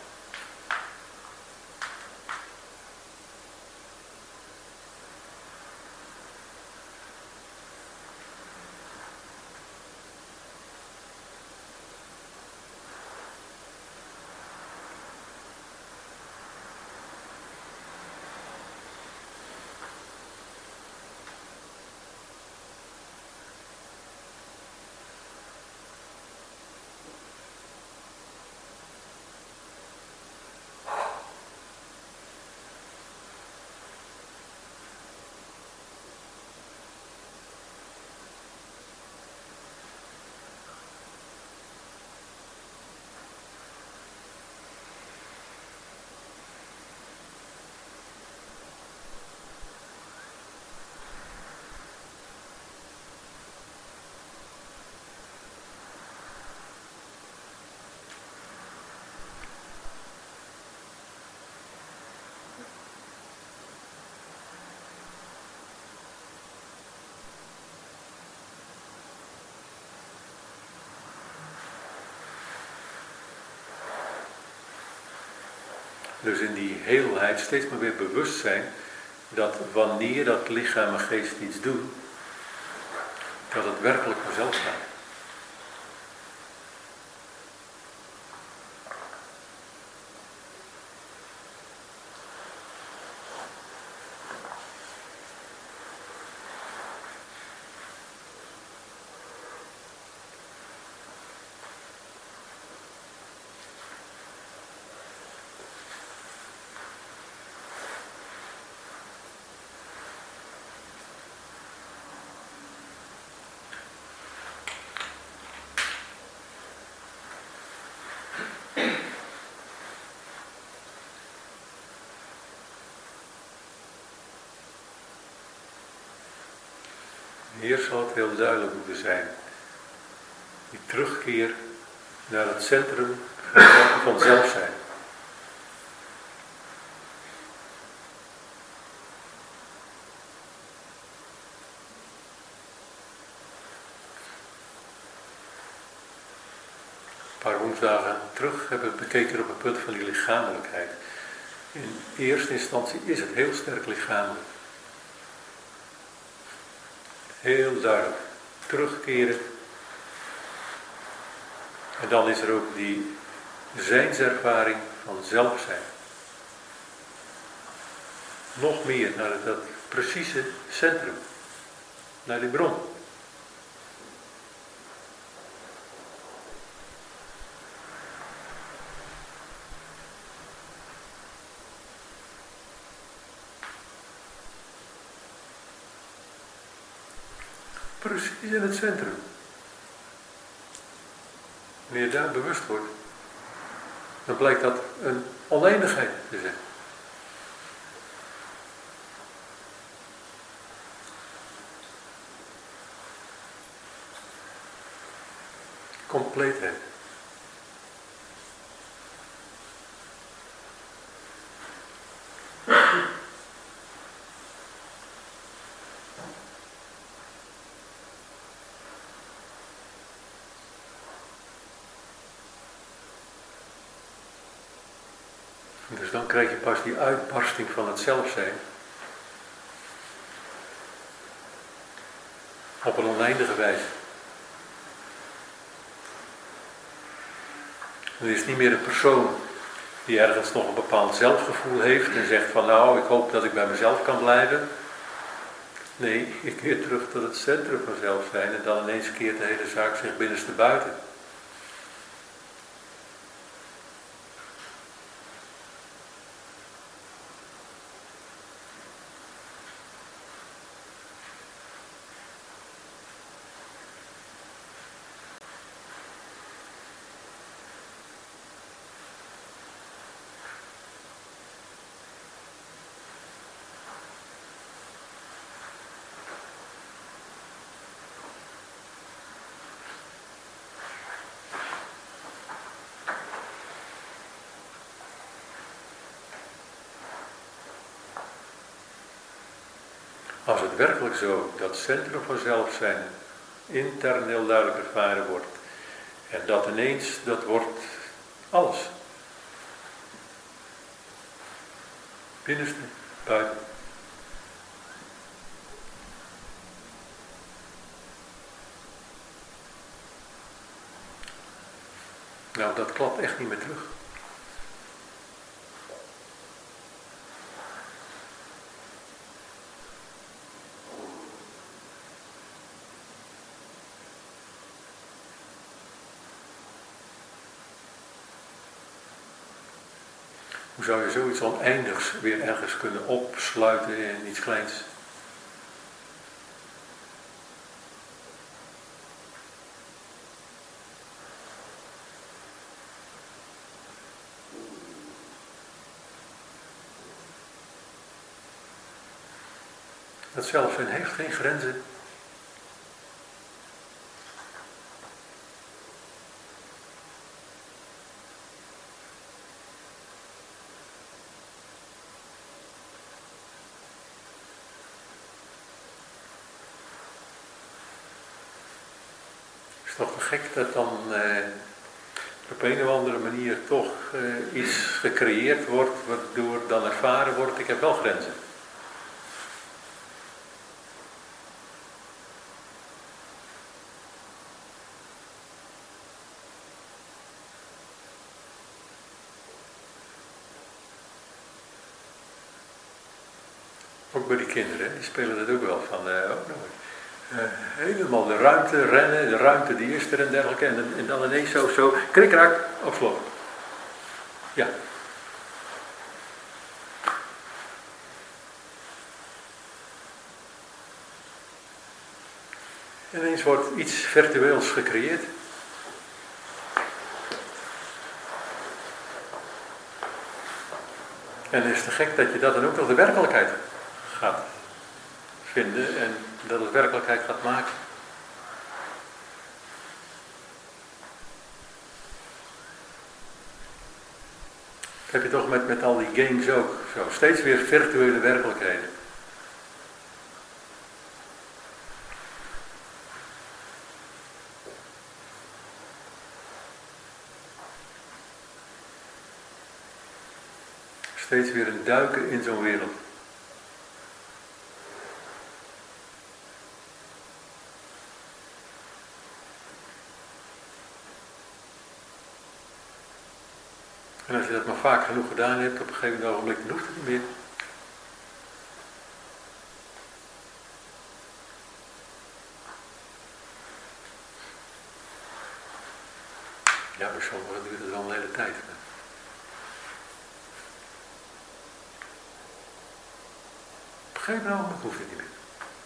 Dus in die heelheid steeds maar weer bewust zijn dat wanneer dat lichaam en geest iets doen, dat het werkelijk vanzelf gaat. Hier zal het heel duidelijk moeten zijn. Die terugkeer naar het centrum van zelf zijn. Een paar woensdagen terug hebben we bekeken op het punt van die lichamelijkheid. In eerste instantie is het heel sterk lichamelijk. Heel duidelijk. Terugkeren. En dan is er ook die zijnservaring van zelf zijn. Nog meer naar het, dat precieze centrum. Naar die bron. Precies in het centrum. Wanneer je daar bewust wordt, dan blijkt dat een oneindigheid te zijn. Compleetheid. Dus dan krijg je pas die uitbarsting van het zelf zijn. Op een oneindige wijze. Er is niet meer een persoon die ergens nog een bepaald zelfgevoel heeft en zegt van nou, ik hoop dat ik bij mezelf kan blijven. Nee, je keert terug tot het centrum van zelf zijn en dan ineens keert de hele zaak zich binnenste buiten. Als het werkelijk zo, dat centrum van zelfzijn intern heel duidelijk ervaren wordt. En dat ineens, dat wordt alles. Binnenste, buiten. Nou, dat klapt echt niet meer terug. Hoe zou je zoiets oneindigs weer ergens kunnen opsluiten in iets kleins? Dat zelfzijn heeft geen grenzen. Het is toch gek dat dan eh, op een of andere manier toch eh, iets gecreëerd wordt waardoor dan ervaren wordt, ik heb wel grenzen. Ook bij die kinderen, die spelen dat ook wel van, uh, oh, nou, uh, helemaal de ruimte rennen, de ruimte die is er en dergelijke, en, en dan ineens zo, zo, krikraak, op slot. Ja. En ineens wordt iets virtueels gecreëerd. En het is te gek dat je dat dan ook nog de werkelijkheid gaat vinden en dat het werkelijkheid gaat maken. Dat heb je toch met, met al die games ook. Zo, steeds weer virtuele werkelijkheden. Steeds weer een duiken in zo'n wereld. En als je dat maar vaak genoeg gedaan hebt, op een gegeven ogenblik hoeft het niet meer. Ja, bij sommigen duurt het al een hele tijd. Op een gegeven ogenblik hoeft het niet meer.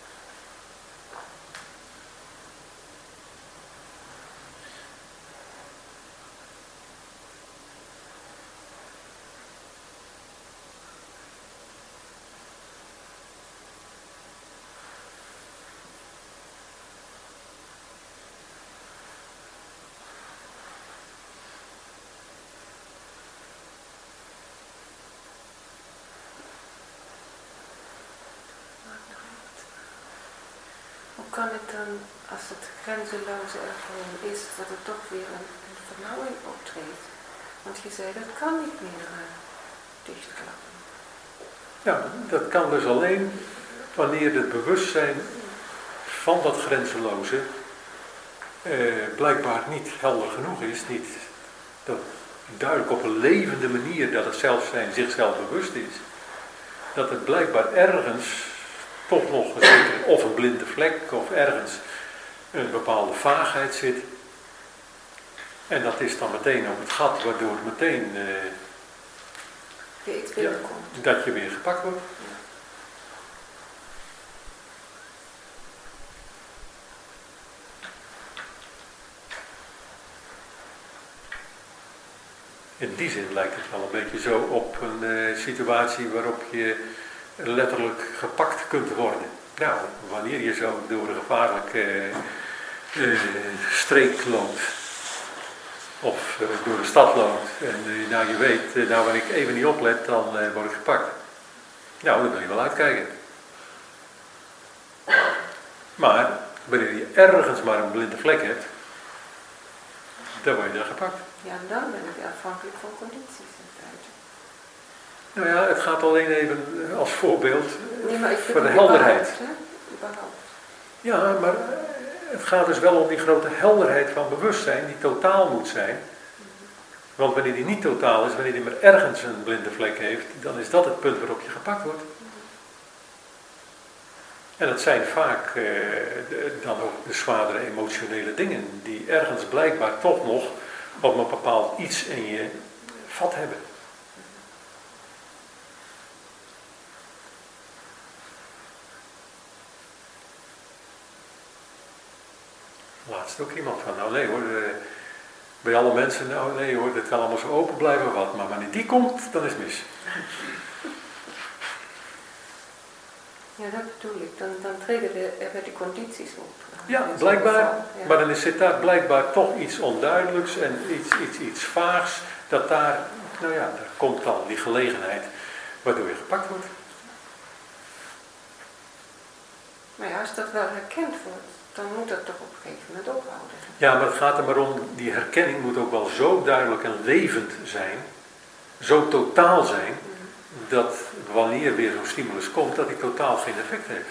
Hoe kan het dan, als het grenzeloze ervaring is, dat er toch weer een, een vernauwing optreedt? Want je zei, dat kan niet meer uh, dichtklappen.
Ja, dat kan dus alleen wanneer het bewustzijn van dat grenzeloze eh, blijkbaar niet helder genoeg is, niet dat duidelijk op een levende manier dat het zelfzijn zichzelf bewust is, dat het blijkbaar ergens toch nog gezeten, of een blinde vlek, of ergens een bepaalde vaagheid zit. En dat is dan meteen op het gat, waardoor het meteen
uh,
ja, dat je weer gepakt wordt.
Ja.
In die zin lijkt het wel een beetje zo op een uh, situatie waarop je letterlijk gepakt kunt worden. Nou, wanneer je zo door een gevaarlijke uh, uh, streek loopt, of uh, door de stad loopt, en uh, nou je weet, uh, nou wanneer ik even niet oplet, dan uh, word ik gepakt. Nou, dan wil je wel uitkijken. Maar wanneer je ergens maar een blinde vlek hebt, dan word je daar gepakt.
Ja, dan ben ik afhankelijk van condities in feite.
Nou ja, het gaat alleen even als voorbeeld
Nee, maar ik
voor de
bedoel
helderheid.
überhaupt, hè? Überhaupt.
Ja, maar het gaat dus wel om die grote helderheid van bewustzijn die totaal moet zijn. Want wanneer die niet totaal is, wanneer die maar ergens een blinde vlek heeft, dan is dat het punt waarop je gepakt wordt. En dat zijn vaak eh, de, dan ook de zwaardere emotionele dingen, die ergens blijkbaar toch nog op een bepaald iets in je vat hebben. Laatst ook iemand van, nou nee hoor, eh, bij alle mensen, nou nee hoor, het kan allemaal zo open blijven wat, maar wanneer die komt, dan is het mis.
Ja, dat bedoel ik. Dan, dan treden er weer die condities op.
Ja,
In zo'n
blijkbaar.
geval, ja.
Maar dan zit daar blijkbaar toch iets onduidelijks en iets, iets, iets vaags. Dat daar, nou ja, daar komt dan die gelegenheid waardoor je gepakt wordt.
Maar ja, als dat wel herkend wordt, dan moet dat toch op een gegeven moment ophouden.
Ja, maar het gaat er maar om, die herkenning moet ook wel zo duidelijk en levend zijn. Zo totaal zijn. Dat wanneer weer zo'n stimulus komt, dat die totaal geen effect heeft.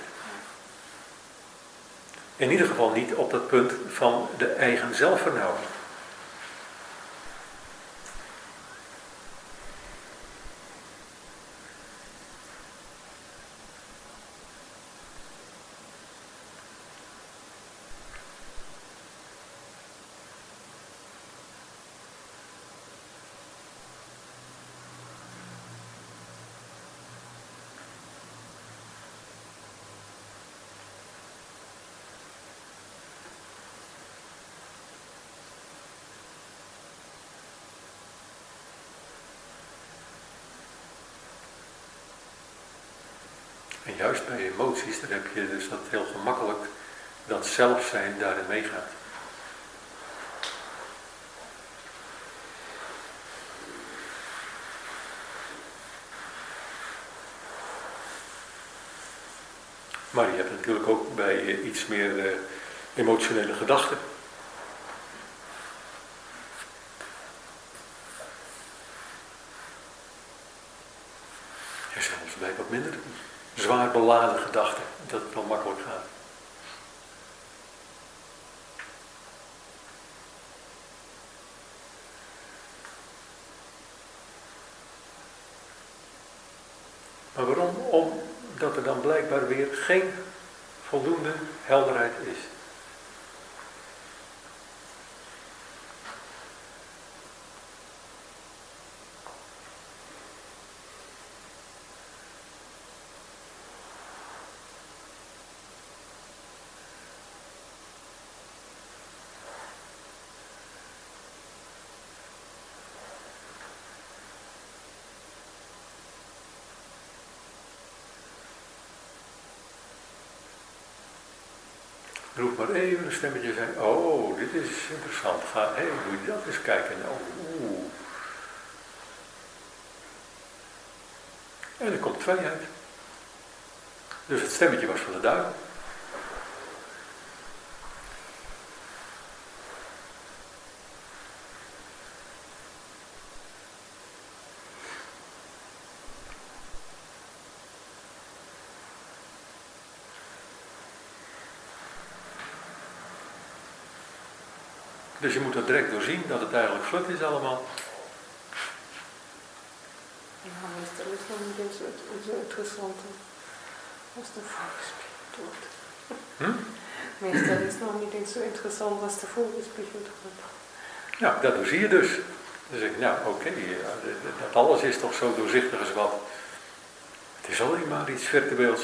In ieder geval niet op dat punt van de eigen zelfvernauwing. En juist bij emoties, daar heb je dus dat heel gemakkelijk dat zelfzijn daarin meegaat. Maar je hebt natuurlijk ook bij iets meer uh, emotionele gedachten. En zelfs bij wat minder zwaar beladen gedachten, dat het wel makkelijk gaat. Maar waarom? Omdat er dan blijkbaar weer geen voldoende helderheid is. Roep maar even een stemmetje zijn. Oh, dit is interessant. Ga, hé, moet je dat eens kijken. Oh, oeh. En er komt twee uit. Dus het stemmetje was van de duivel. Dus je moet dat direct doorzien, dat het eigenlijk flut is allemaal.
Ja, meestal is het nog niet eens zo, zo interessant als de voorgespiegeld wordt.
Hm?
Meestal is het nog niet eens zo interessant als de voorgespiegeld wordt.
Ja, dat zie je dus. Dan zeg ik, nou oké, okay, ja, dat alles is toch zo doorzichtig als wat. Het is alleen maar iets virtueels.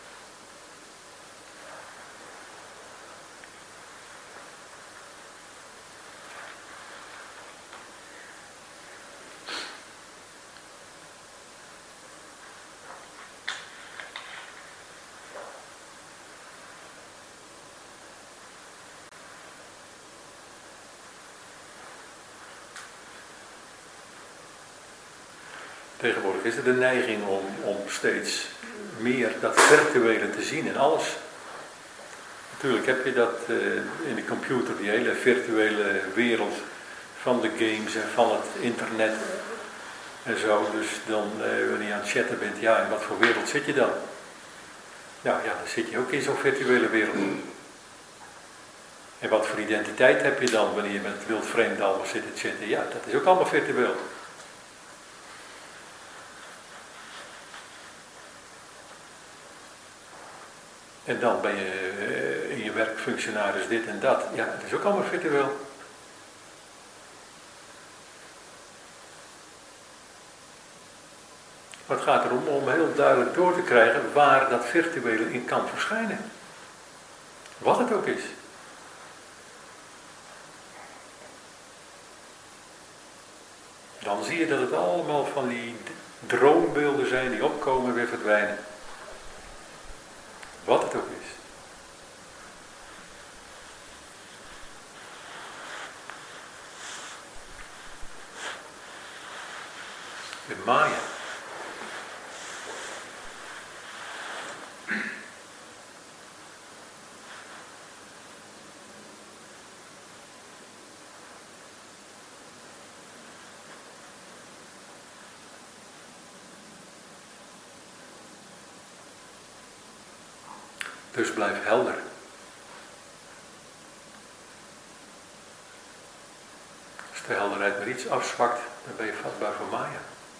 Tegenwoordig is er de neiging om, om steeds meer dat virtuele te zien in alles. Natuurlijk heb je dat uh, in de computer, die hele virtuele wereld van de games en van het internet en zo. Dus dan, uh, wanneer je aan het chatten bent, ja, in wat voor wereld zit je dan? Nou ja, dan zit je ook in zo'n virtuele wereld. En wat voor identiteit heb je dan wanneer je met wildvreemden allemaal zit te chatten? Ja, dat is ook allemaal virtueel. En dan ben je uh, in je werk functionaris dit en dat. Ja, dat is ook allemaal virtueel. Maar het gaat erom om heel duidelijk door te krijgen waar dat virtuele in kan verschijnen. Wat het ook is. Dan zie je dat het allemaal van die droombeelden zijn die opkomen en weer verdwijnen. Wat het ook is. De Maya. Dus blijf helder. Als de helderheid maar iets afzwakt, dan ben je vatbaar voor Maya.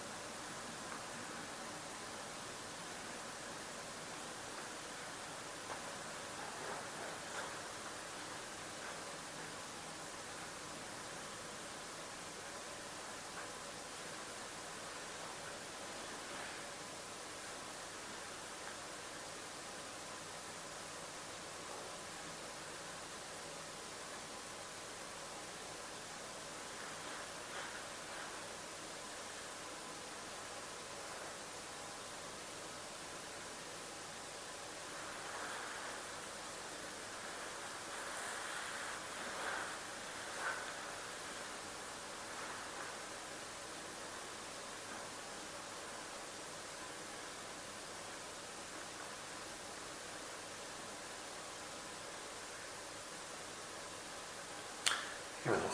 Ja, nog.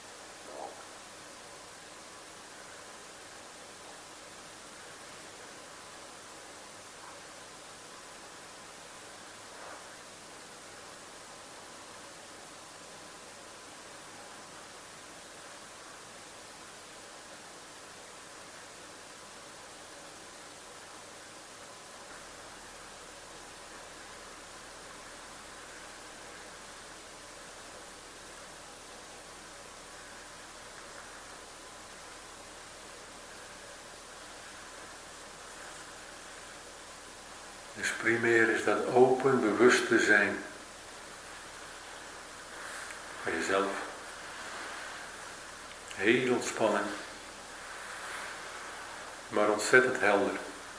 Dus primair is dat open, bewust te zijn van jezelf. Heel ontspannen, maar ontzettend helder.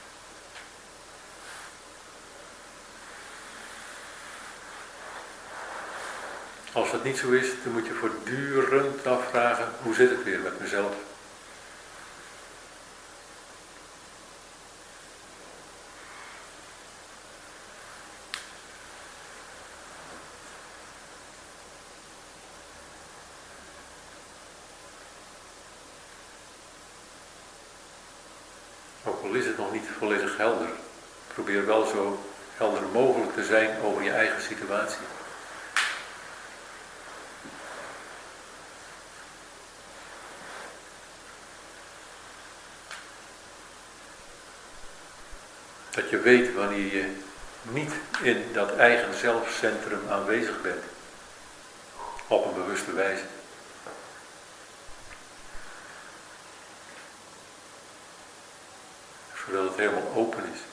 Als dat niet zo is, dan moet je voortdurend afvragen, hoe zit het weer met mezelf? Ook al is het nog niet volledig helder, probeer wel zo helder mogelijk te zijn over je eigen situatie. Dat je weet wanneer je niet in dat eigen zelfcentrum aanwezig bent. Op een bewuste wijze. Zodat het helemaal open is.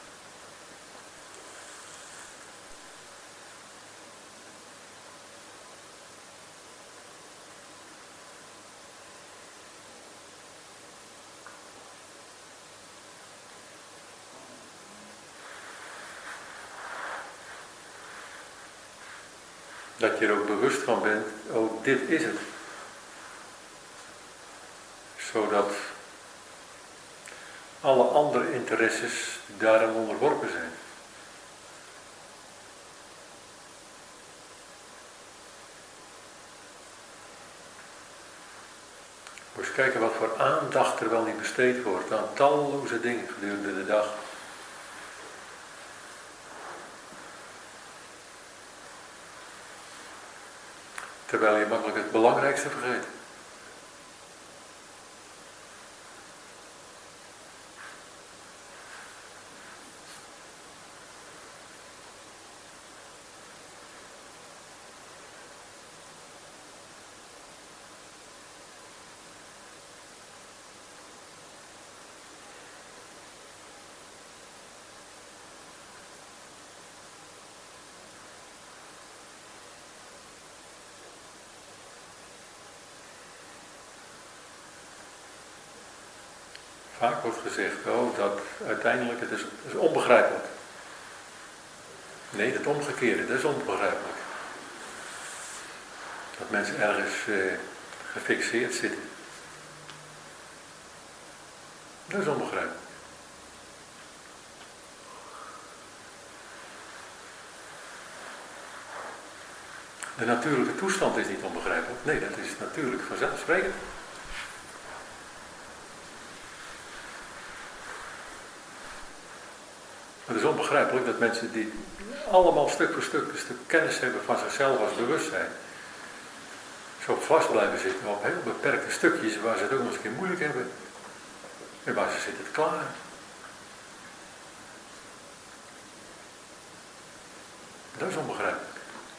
Dat je er ook bewust van bent, oh, dit is het. Zodat alle andere interesses daaraan onderworpen zijn. kijken wat voor aandacht er wel niet besteed wordt aan talloze dingen gedurende de dag. Terwijl je makkelijk het belangrijkste vergeet. Vaak wordt gezegd, oh, dat uiteindelijk, het is, het is onbegrijpelijk. Nee, het omgekeerde, dat is onbegrijpelijk. Dat mensen ergens eh, gefixeerd zitten. Dat is onbegrijpelijk. De natuurlijke toestand is niet onbegrijpelijk. Nee, dat is natuurlijk vanzelfsprekend. Het is onbegrijpelijk dat mensen die allemaal stuk voor stuk een stuk kennis hebben van zichzelf als bewustzijn, zo vast blijven zitten op heel beperkte stukjes waar ze het ook nog eens een keer moeilijk hebben. En waar ze zitten te klagen. Dat is onbegrijpelijk.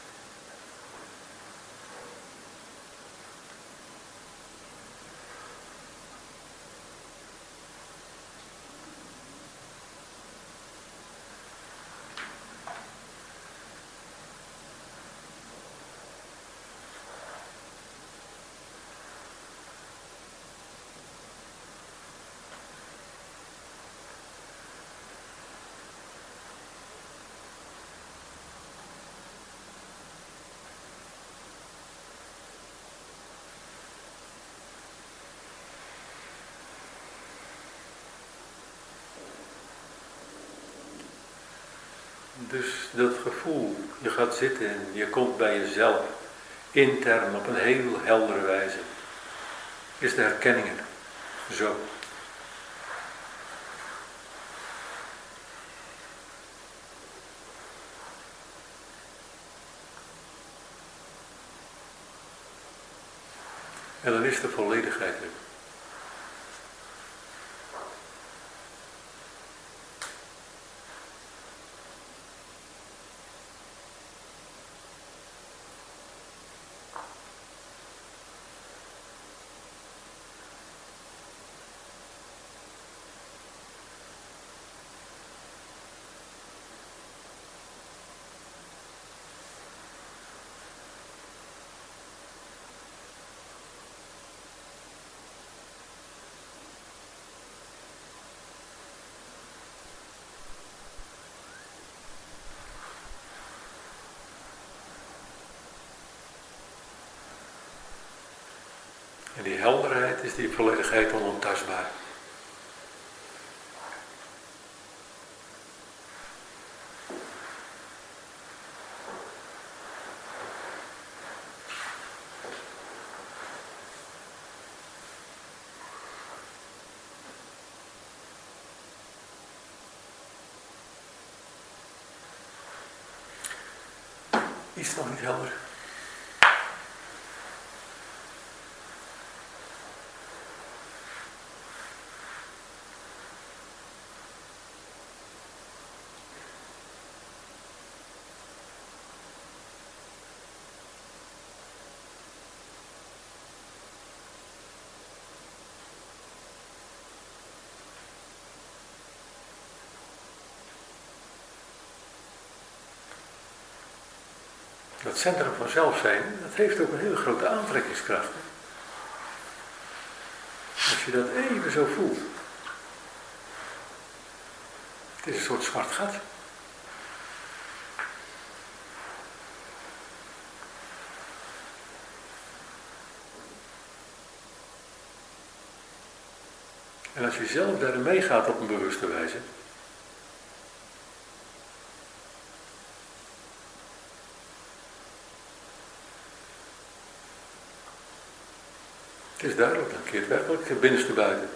Dus dat gevoel, je gaat zitten en je komt bij jezelf, intern op een heel heldere wijze, is de herkenning er. Zo. En dan is de volledigheid er. En die helderheid is die volledigheid onontastbaar. Is het nog niet helder? Dat centrum van zelfzijn, dat heeft ook een hele grote aantrekkingskracht. Als je dat even zo voelt. Het is een soort zwart gat. En als je zelf daarin meegaat op een bewuste wijze, het is duidelijk, dan keert werkelijk het binnenste buiten.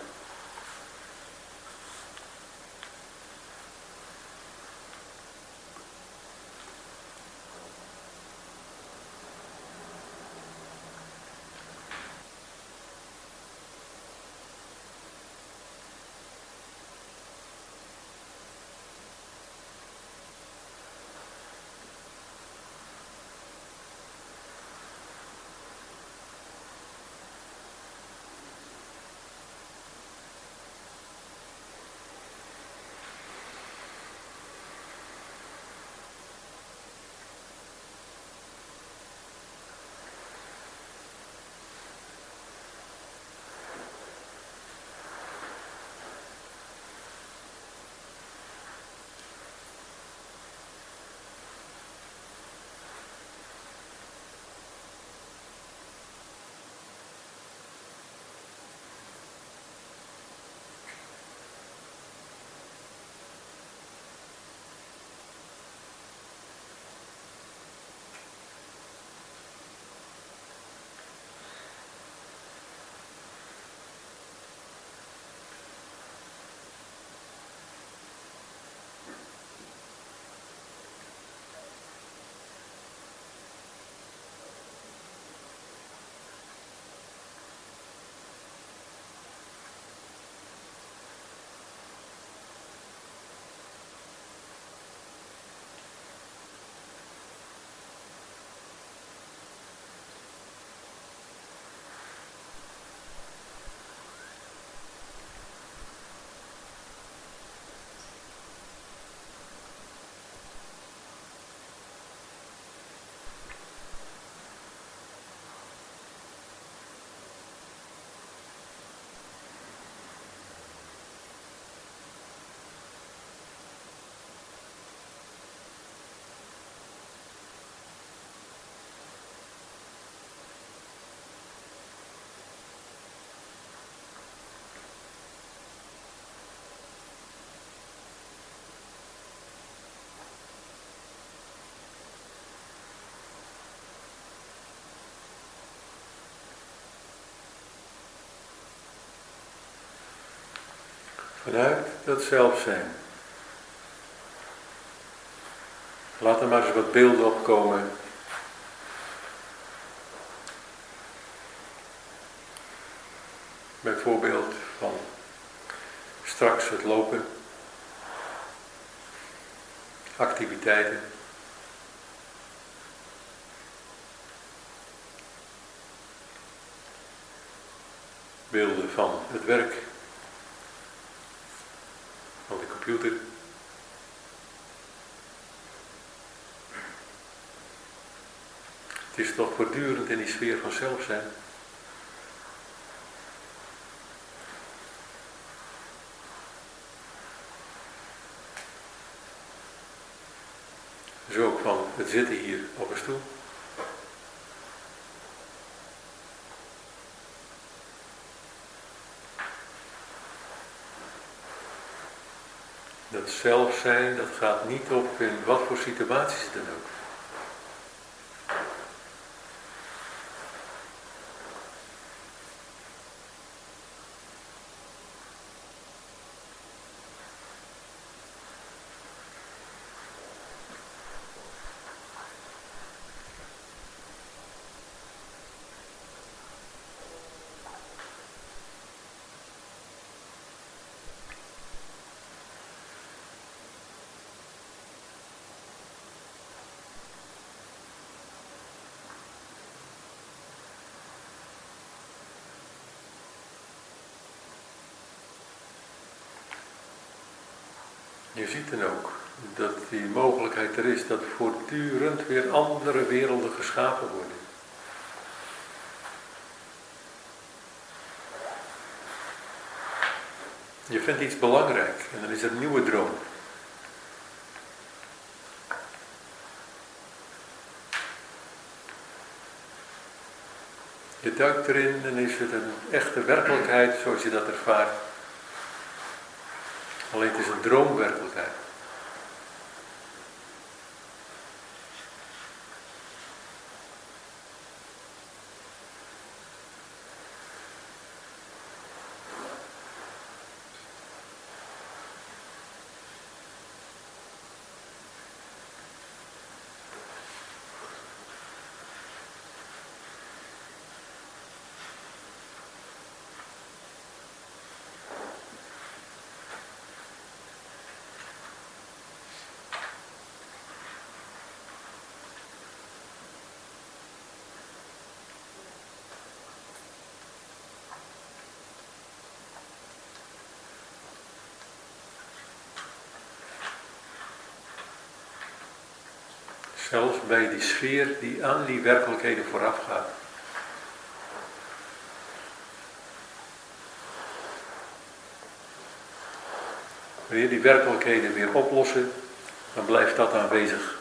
Vanuit dat zelf zijn. Laat er maar eens wat beelden opkomen. Bijvoorbeeld van straks het lopen. Activiteiten. Beelden van het werk. Van de computer. Het is toch voortdurend in die sfeer van zelf zijn. Dus ook van het zitten hier op een stoel. Dat zelf zijn, dat gaat niet op in wat voor situaties dan ook. Je ziet dan ook dat die mogelijkheid er is dat voortdurend weer andere werelden geschapen worden. Je vindt iets belangrijk en dan is er een nieuwe droom. Je duikt erin en is het een echte werkelijkheid zoals je dat ervaart. Alleen het is een droomwerkelijkheid. Zelfs bij die sfeer die aan die werkelijkheden vooraf gaat. Wanneer die werkelijkheden weer oplossen, dan blijft dat aanwezig.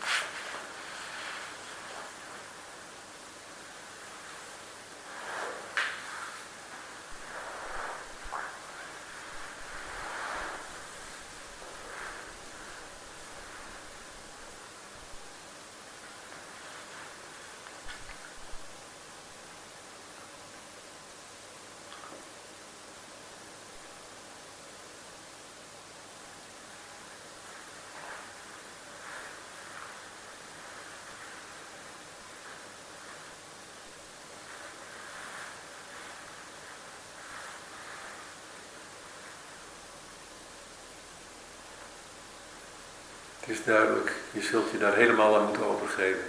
Het is duidelijk, je zult je daar helemaal aan moeten overgeven.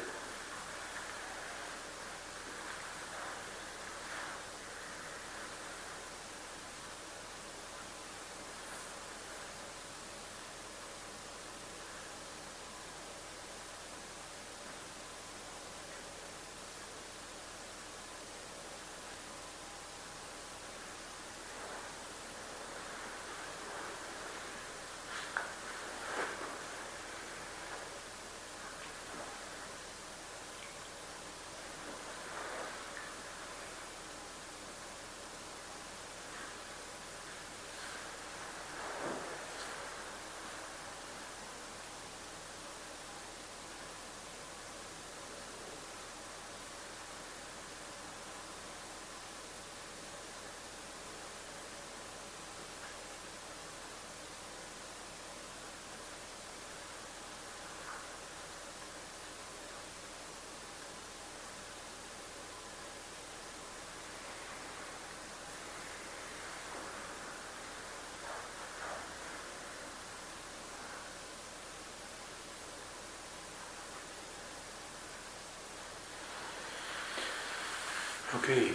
Oké. Okay.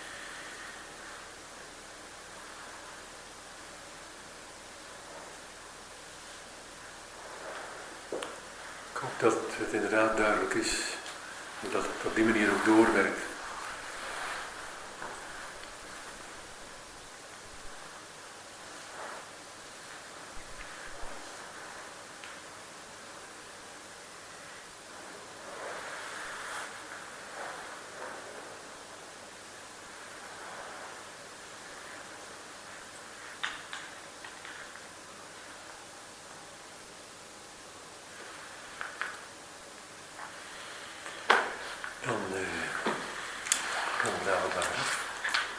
Ik hoop dat het inderdaad duidelijk is en dat het op die manier ook doorwerkt. Dan